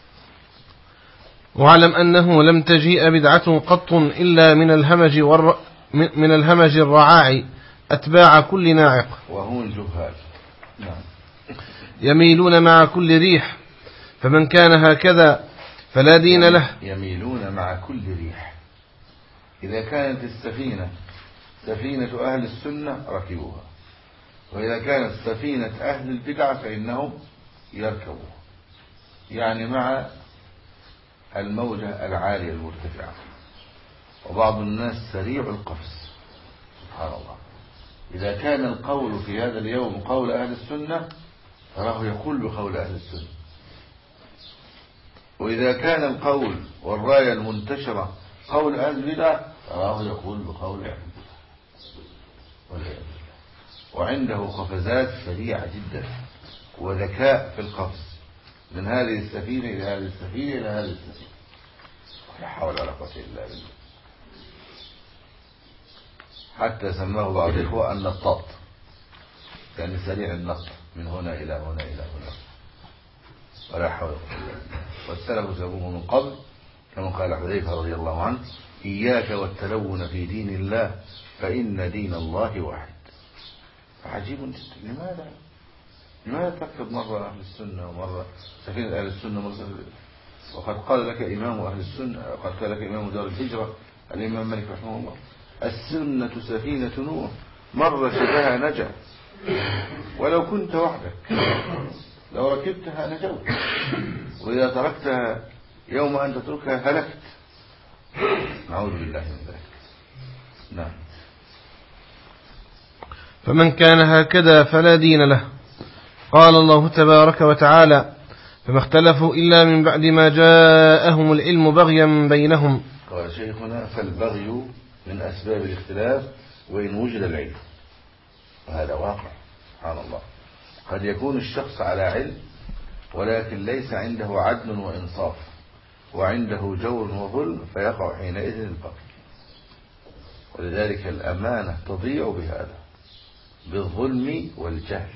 واعلم أنه لم تجيء بدعة قط إلا من الهمج والر... من الهمج الرعاع أتباع كل ناعق، وهم الجهال. نعم. يميلون مع كل ريح، فمن كان هكذا فلا دين له. يميلون مع كل ريح. إذا كانت السفينة سفينة أهل السنة ركبوها، وإذا كانت سفينة أهل البدعة فإنهم يركبوها، يعني مع الموجة العالية المرتفعة. وبعض الناس سريع القفز، سبحان الله، إذا كان القول في هذا اليوم قول أهل السنة فراه يقول بقول أهل السنة، وإذا كان القول والراية المنتشرة قول أهل البدع فراه يقول بقول أهل البدع. وعنده قفزات سريعة جدا وذكاء في القفز من هذه السفينة إلى هذه السفينة إلى هذه السفينة، لا حول ولا قوة إلا بالله. حتى سماه بعض الإخوة النطاط، يعني سريع النط من هنا إلى هنا إلى هنا، ولا حول ولا قوة إلا بالله. والسلف سموه من قبل كما قال حذيفة رضي الله عنه: إياك والتلون في دين الله فإن دين الله واحد. عجيب جدا. لماذا لماذا تكتب مرة أهل السنة ومرة سفينة أهل السنة مرة؟ وقد قال لك إمام أهل السنة، وقد قال لك إمام دار الهجرة الإمام مالك رحمه الله: السنة سفينة نوح، مرة شبها نجا، ولو كنت وحدك لو ركبتها نجوت، وإذا تركتها يوم أن تتركها هلكت. نعوذ بالله من ذلك. نعم. فمن كان هكذا فلا دين له. قال الله تبارك وتعالى: فما اختلفوا إلا من بعد ما جاءهم العلم بغيا بينهم. قال شيخنا: فالبغي من أسباب الاختلاف وإن وجد العلم، وهذا واقع سبحان الله. قد يكون الشخص على علم ولكن ليس عنده عدل وإنصاف، وعنده جور وظلم، فيقع حينئذ البغي. ولذلك الأمانة تضيع بهذا، بالظلم والجهل.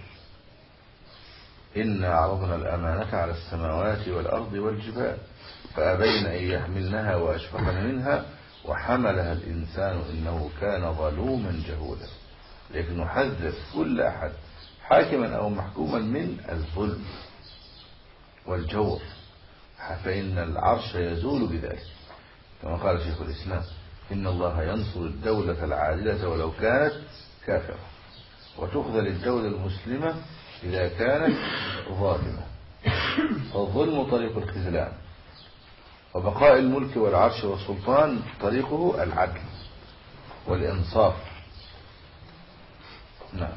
إنا عرضنا الأمانة على السماوات والأرض والجبال فأبين أن يحملنها وأشفقن منها وحملها الإنسان إنه كان ظلوما جهولا. لكن نحذر كل أحد حاكما أو محكوما من الظلم والجور، فإن العرش يزول بذلك، كما قال شيخ الإسلام: إن الله ينصر الدولة العادلة ولو كانت كافرة، وتخذل الدولة المسلمة إذا كانت ظالمة. فالظلم طريق الخذلان، وبقاء الملك والعرش والسلطان طريقه العدل والإنصاف. نعم.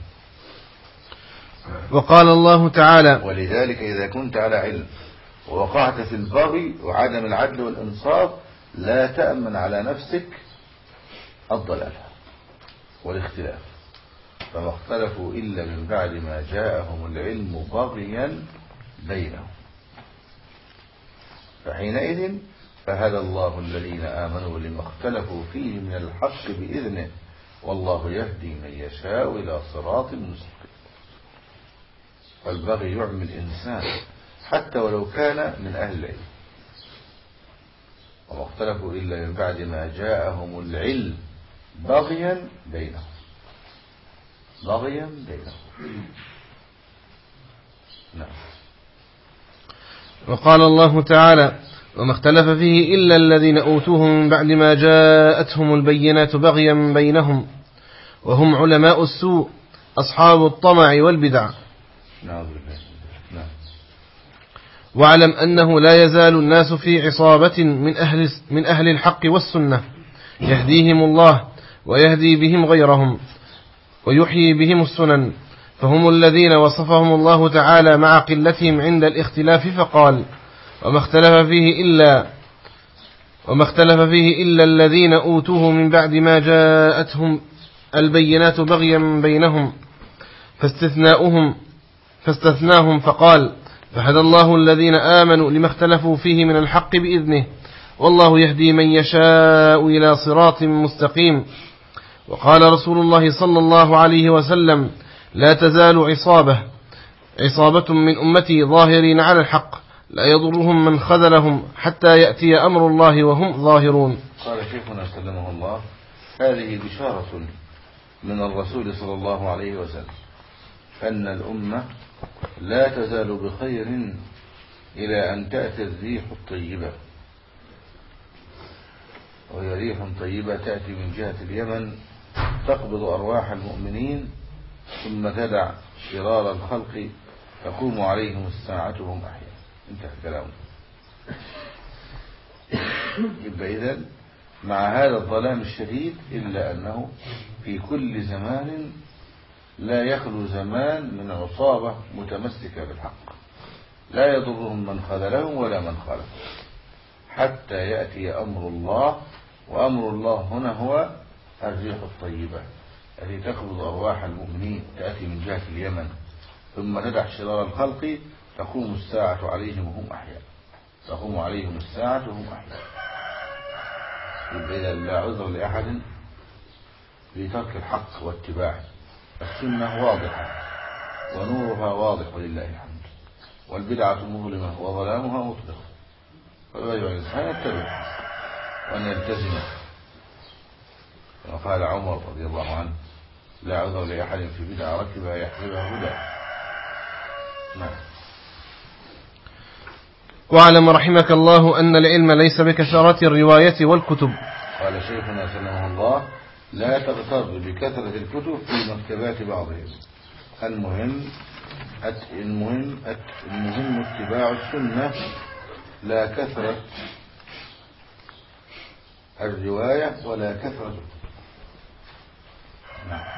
وقال الله تعالى: ولذلك إذا كنت على علم ووقعت في البغي وعدم العدل والإنصاف لا تأمن على نفسك الضلال والاختلاف. فما اختلفوا إلا من بعد ما جاءهم العلم بغيا بينهم، فحينئذ فهدى الله الذين آمنوا لما اختلفوا فيه من الحق بإذنه والله يهدي من يشاء إلى صراط مستقيم. فالبغي يعمي الإنسان حتى ولو كان من أهل العلم. وما اختلفوا إلا من بعد ما جاءهم العلم بغيا بينهم، بغيا بينهم. نعم. وقال الله تعالى: وما اختلف فيه إلا الذين أوتوه من بعد ما جاءتهم البينات بغيا بينهم وهم علماء السوء أصحاب الطمع والبدع. نعم. نعم. واعلم أنه لا يزال الناس في عصابة من أهل, من أهل الحق والسنة يهديهم الله ويهدي بهم غيرهم ويحيي بهم السنن، فهم الذين وصفهم الله تعالى مع قلتهم عند الاختلاف فقال: وما اختلف فيه إلا وما اختلف فيه إلا الذين أوتوه من بعد ما جاءتهم البينات بغيا بينهم، فاستثناؤهم فاستثناهم فقال: فهدى الله الذين آمنوا لما اختلفوا فيه من الحق بإذنه والله يهدي من يشاء إلى صراط مستقيم. وقال رسول الله صلى الله عليه وسلم: لا تزال عصابة عصابة من أمتي ظاهرين على الحق لا يضرهم من خذلهم حتى يأتي أمر الله وهم ظاهرون. قال شيخنا سلمه الله: هذه بشارة من الرسول صلى الله عليه وسلم أن الأمة لا تزال بخير إلى أن تأتي الريح الطيبة، وهي ريح طيبة تأتي من جهة اليمن تقبض أرواح المؤمنين ثم تدع شرار الخلق تقوم عليهم الساعة وهم أحياء. انتهى كلامه. يبقى إذن مع هذا الظلام الشديد إلا أنه في كل زمان لا يخلو زمان من عصابة متمسكة بالحق لا يضرهم من خذلهم ولا من خالفهم حتى يأتي أمر الله. وأمر الله هنا هو الريح الطيبة التي تقبض أرواح المؤمنين تأتي من جهة اليمن ثم تدع شرار الخلق تقوم الساعة عليهم وهم أحياء. تقوم عليهم الساعة وهم أحياء. إذا لا عذر لأحد لترك الحق واتباعه. السنة واضحة ونورها واضح ولله الحمد، والبدعة مظلمة وظلامها مطلق، فيجب على الإنسان يتبع وأن يلتزم. وقال عمر رضي الله عنه لا عذر لأحد في بدعة ركبها يحسبها هدى. نعم. واعلم رحمك الله أن العلم ليس بكثرة الرواية والكتب. قال شيخنا سلمه الله لا تغتر بكثرة الكتب في مكتبات بعضهم. المهم المهم المهم اتباع السنة لا كثرة الرواية ولا كثرة الكتب. نعم.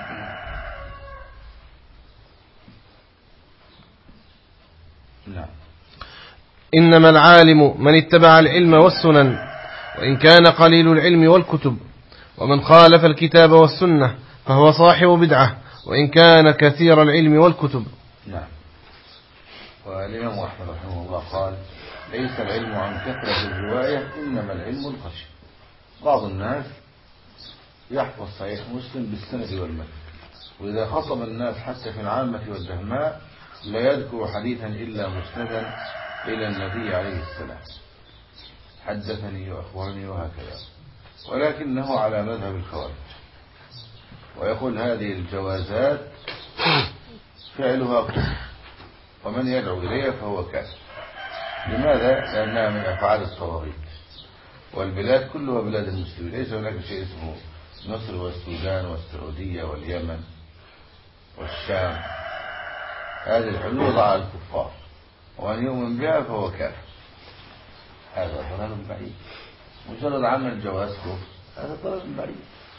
نعم. إنما العالم من اتبع العلم والسنن وإن كان قليل العلم والكتب، ومن خالف الكتاب والسنة فهو صاحب بدعة وإن كان كثير العلم والكتب. نعم. والإمام أحمد رحمه الله قال ليس العلم عن كثرة الرواية إنما العلم الخشية. بعض الناس يحفظ صحيح مسلم بالسند والمتن، وإذا خصم الناس حتى في العامة والدهماء لا يذكر حديثا إلا مسندا إلى النبي عليه السلام حدثني وأخبرني وهكذا، ولكنه على مذهب الخوارج ويقول هذه الجوازات فعلها كفر ومن يدعو إليها فهو كافر. لماذا؟ لأنها من أفعال الطواغيت، والبلاد كلها بلاد المسلمين، ليس هناك شيء اسمه مصر والسودان والسعودية واليمن والشام. هذه الحلول وضعها الكفار، ومن يؤمن بها فهو كافر. هذا ضلال بعيد. مجرد عمل جواز كفر هذا ضلال بعيد،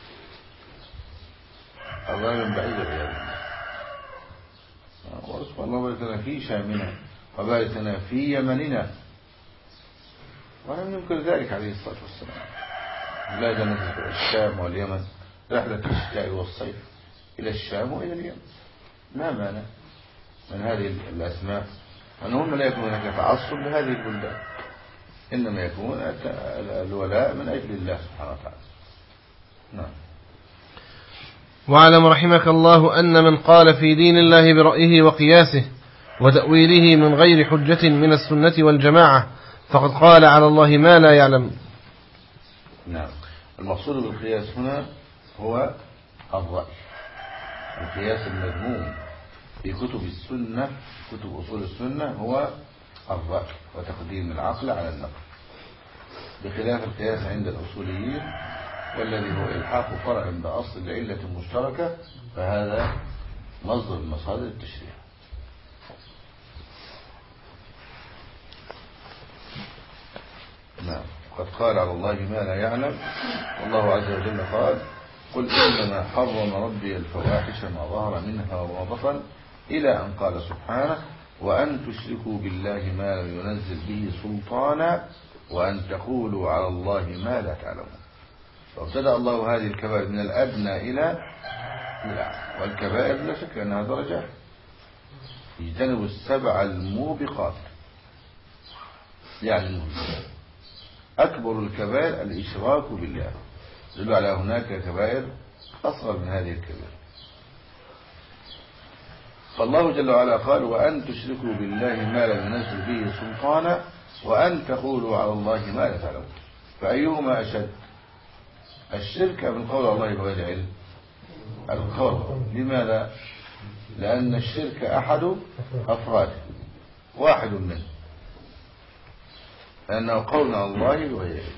ضلال بعيد والعياذ بالله. وأسأل الله بارك لنا في شامنا وبارك لنا في يمننا، ولم يمكن ذلك عليه الصلاة والسلام. لا جنة الشام واليمن رحلة الشتاء والصيف إلى الشام وإلى اليمن، ما مانع من هذه الأسماء أنهم لا يكون هناك تعصب لهذه البلدان، إنما يكون الولاء من أجل الله سبحانه وتعالى. نعم. واعلم رحمك الله أن من قال في دين الله برأيه وقياسه وتأويله من غير حجة من السنة والجماعة فقد قال على الله ما لا يعلم. نعم. المقصود بالقياس هنا هو الرأي. القياس المذموم في كتب السنة كتب أصول السنة هو الرأي وتقديم العقل على النقل، بخلاف القياس عند الأصوليين والذي هو إلحاق فرع بأصل العلة المشتركة، فهذا مصدر من مصادر التشريع. نعم. قد قال على الله ما لا يعلم، والله عز وجل قال قل إنما حرم ربي الفواحش ما ظهر منها وما بطن إلى أن قال سبحانه وأن تشركوا بالله ما لم ينزل به سلطانا وأن تقولوا على الله ما لا تعلمون. فابتدأ الله هذه الكبائر من الأدنى إلى الأعلى، والكبائر لا شك أنها درجات. يجتنبوا السبع الموبقات يعني أكبر الكبائر الإشراك بالله، يدل على هناك كبائر أصغر من هذه الكبائر. فالله جل وعلا قال وأن تشركوا بالله ما لم ينزل به سلطانا وأن تقولوا على الله ما لا تعلمون. فأيهما أشد؟ الشرك من قول الله بغير علم الكفر. لماذا؟ لأن الشرك أحد أفراده، واحد منه، لأنه قول على الله وغيره.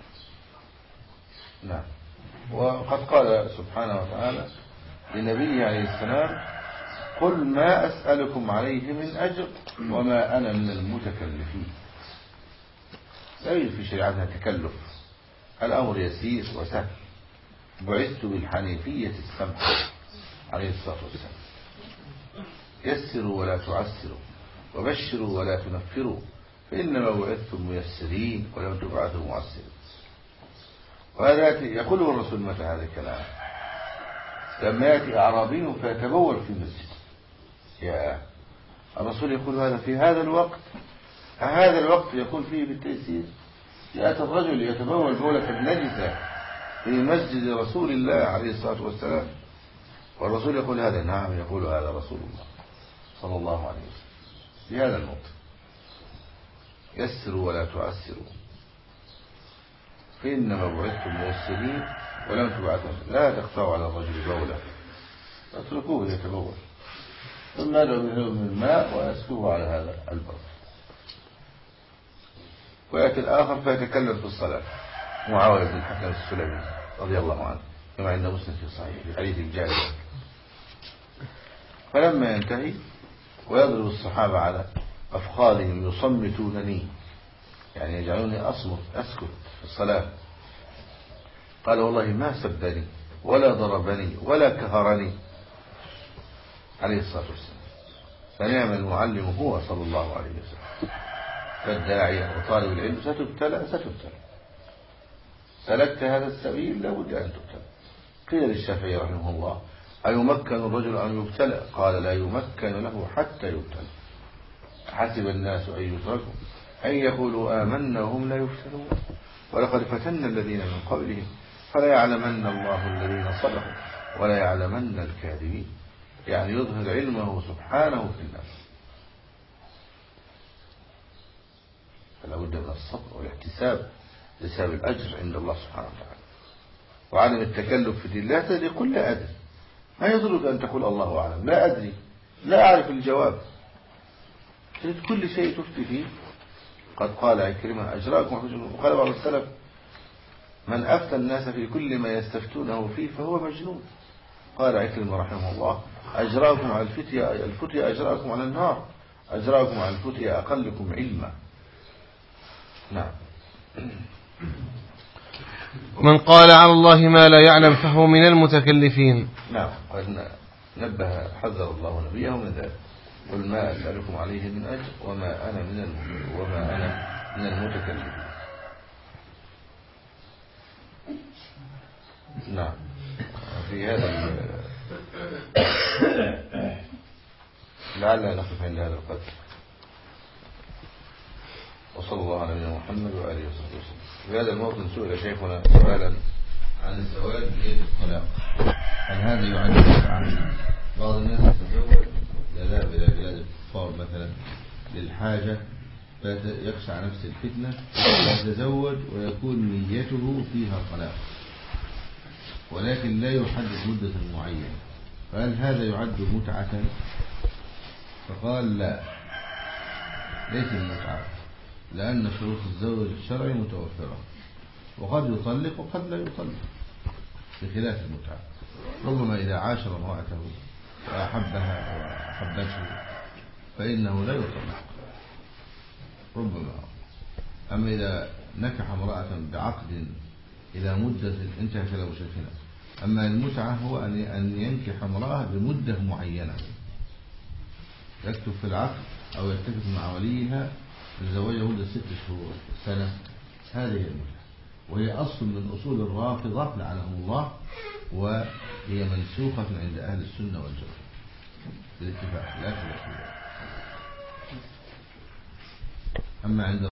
نعم. وقد قال سبحانه وتعالى لنبيه عليه السلام: قل ما أسألكم عليه من أجر وما أنا من المتكلفين. لا يوجد في شريعتنا تكلف، الأمر يسير وسهل. بعثت بالحنيفية السمحة عليه الصلاة والسلام. يسروا ولا تعسروا وبشروا ولا تنفروا فإنما بعثتم ميسرين ولم تبعثوا معسرين. وهذا يقوله الرسول متى هذا الكلام؟ لما يأتي أعرابي فيتبول في المسجد. يا الرسول يقول هذا في هذا الوقت؟ هذا الوقت يقول فيه بالتيسير؟ يأتي الرجل يتبول بولة نجسة في مسجد رسول الله عليه الصلاة والسلام، والرسول يقول هذا؟ نعم، يقول هذا رسول الله صلى الله عليه وسلم بهذا الموت. يسروا ولا تعسروا فإنما بعثتم ميسرين ولم تبعثوا. لا تقطعوا على الرجل بوله، اتركوه يتبول، ثم ادعوا من الماء واسكوه على هذا البول. ويأتي الآخر فيتكلم في الصلاة، معاوية بن الحكم السلمي رضي الله عنه كما عند مسلم في الصحيح في حديث الجارية. فلما ينتهي ويضرب الصحابة على أفخاذهم يصمتونني، يعني يجعلوني أصمت أسكت في الصلاة، قال: والله ما سبني ولا ضربني ولا كهرني عليه الصلاة والسلام. فنعم المعلم هو صلى الله عليه وسلم. فالداعية وطالب العلم ستبتلى ستبتلى سلكت هذا السبيل لابد أن تبتلى. قيل للشافعي رحمه الله: أيمكن الرجل أن يبتلى؟ قال: لا يمكن له حتى يبتلى. حسب الناس أن يتركوا أن يقولوا آمنا وهم لا يفتنون ولقد فتنا الذين من قبلهم فلا يعلمن الله الذين صدقوا ولا يعلمن الكاذبين. يعني يظهر علمه سبحانه في الناس. فلا بد من الصبر والاحتساب لسبب الأجر عند الله سبحانه وتعالى، وعدم التكلف في دين. لا تدري قل لا أدري، ما يضرك أن تقول الله أعلم. لا أدري، لا أعرف الجواب، كل شيء تفتي فيه. قد قال عكرمة: أجراكم وقال بعض السلف: من أفتى الناس في كل ما يستفتونه فيه فهو مجنون. قال عكرمة رحمه الله: أجراكم على الفتية الفتية أجراكم على النار، أجراكم على الفتية أقلكم علما. نعم. ومن قال على الله ما لا يعلم فهو من المتكلفين. نعم. قد نبه حذر الله نبيه من ذلك: قل ما أسألكم عليه من أجر وما أنا من وما أنا من المتكلفين. نعم. في هذا لعلنا نقف عند هذا القدر. وصلى الله على نبينا محمد وآله وصحبه وسلم. في هذا الموطن سئل شيخنا سؤالا عن الزواج بيد الطلاق، هل هذا يعد متعة؟ بعض الناس يتزوج يذهب إلى بلاد الكفار مثلا للحاجة فيخشى على نفس الفتنة ويتزوج ويكون نيته فيها طلاق، ولكن لا يحدد مدة معينة، فهل هذا يعد متعة؟ فقال: لا، ليس المتعة، لأن شروط الزواج الشرعي متوفرة، وقد يطلق وقد لا يطلق بخلاف المتعة. ربما إذا عاشر امرأته وأحبها وأحبته فإنه لا يطلق ربما. أما إذا نكح امرأة بعقد إلى مدة انتهى كلام شيخنا. أما المتعة هو أن ينكح امرأة بمدة معينة، يكتب في العقد أو يتفق مع وليها الزواج مدة ست شهور سنة. هذه المتعة، وهي أصل من أصول الرافضة لعنهم الله، وهي منسوخة عند أهل السنة والجماعة بالاتفاق لا خلاف. أما عند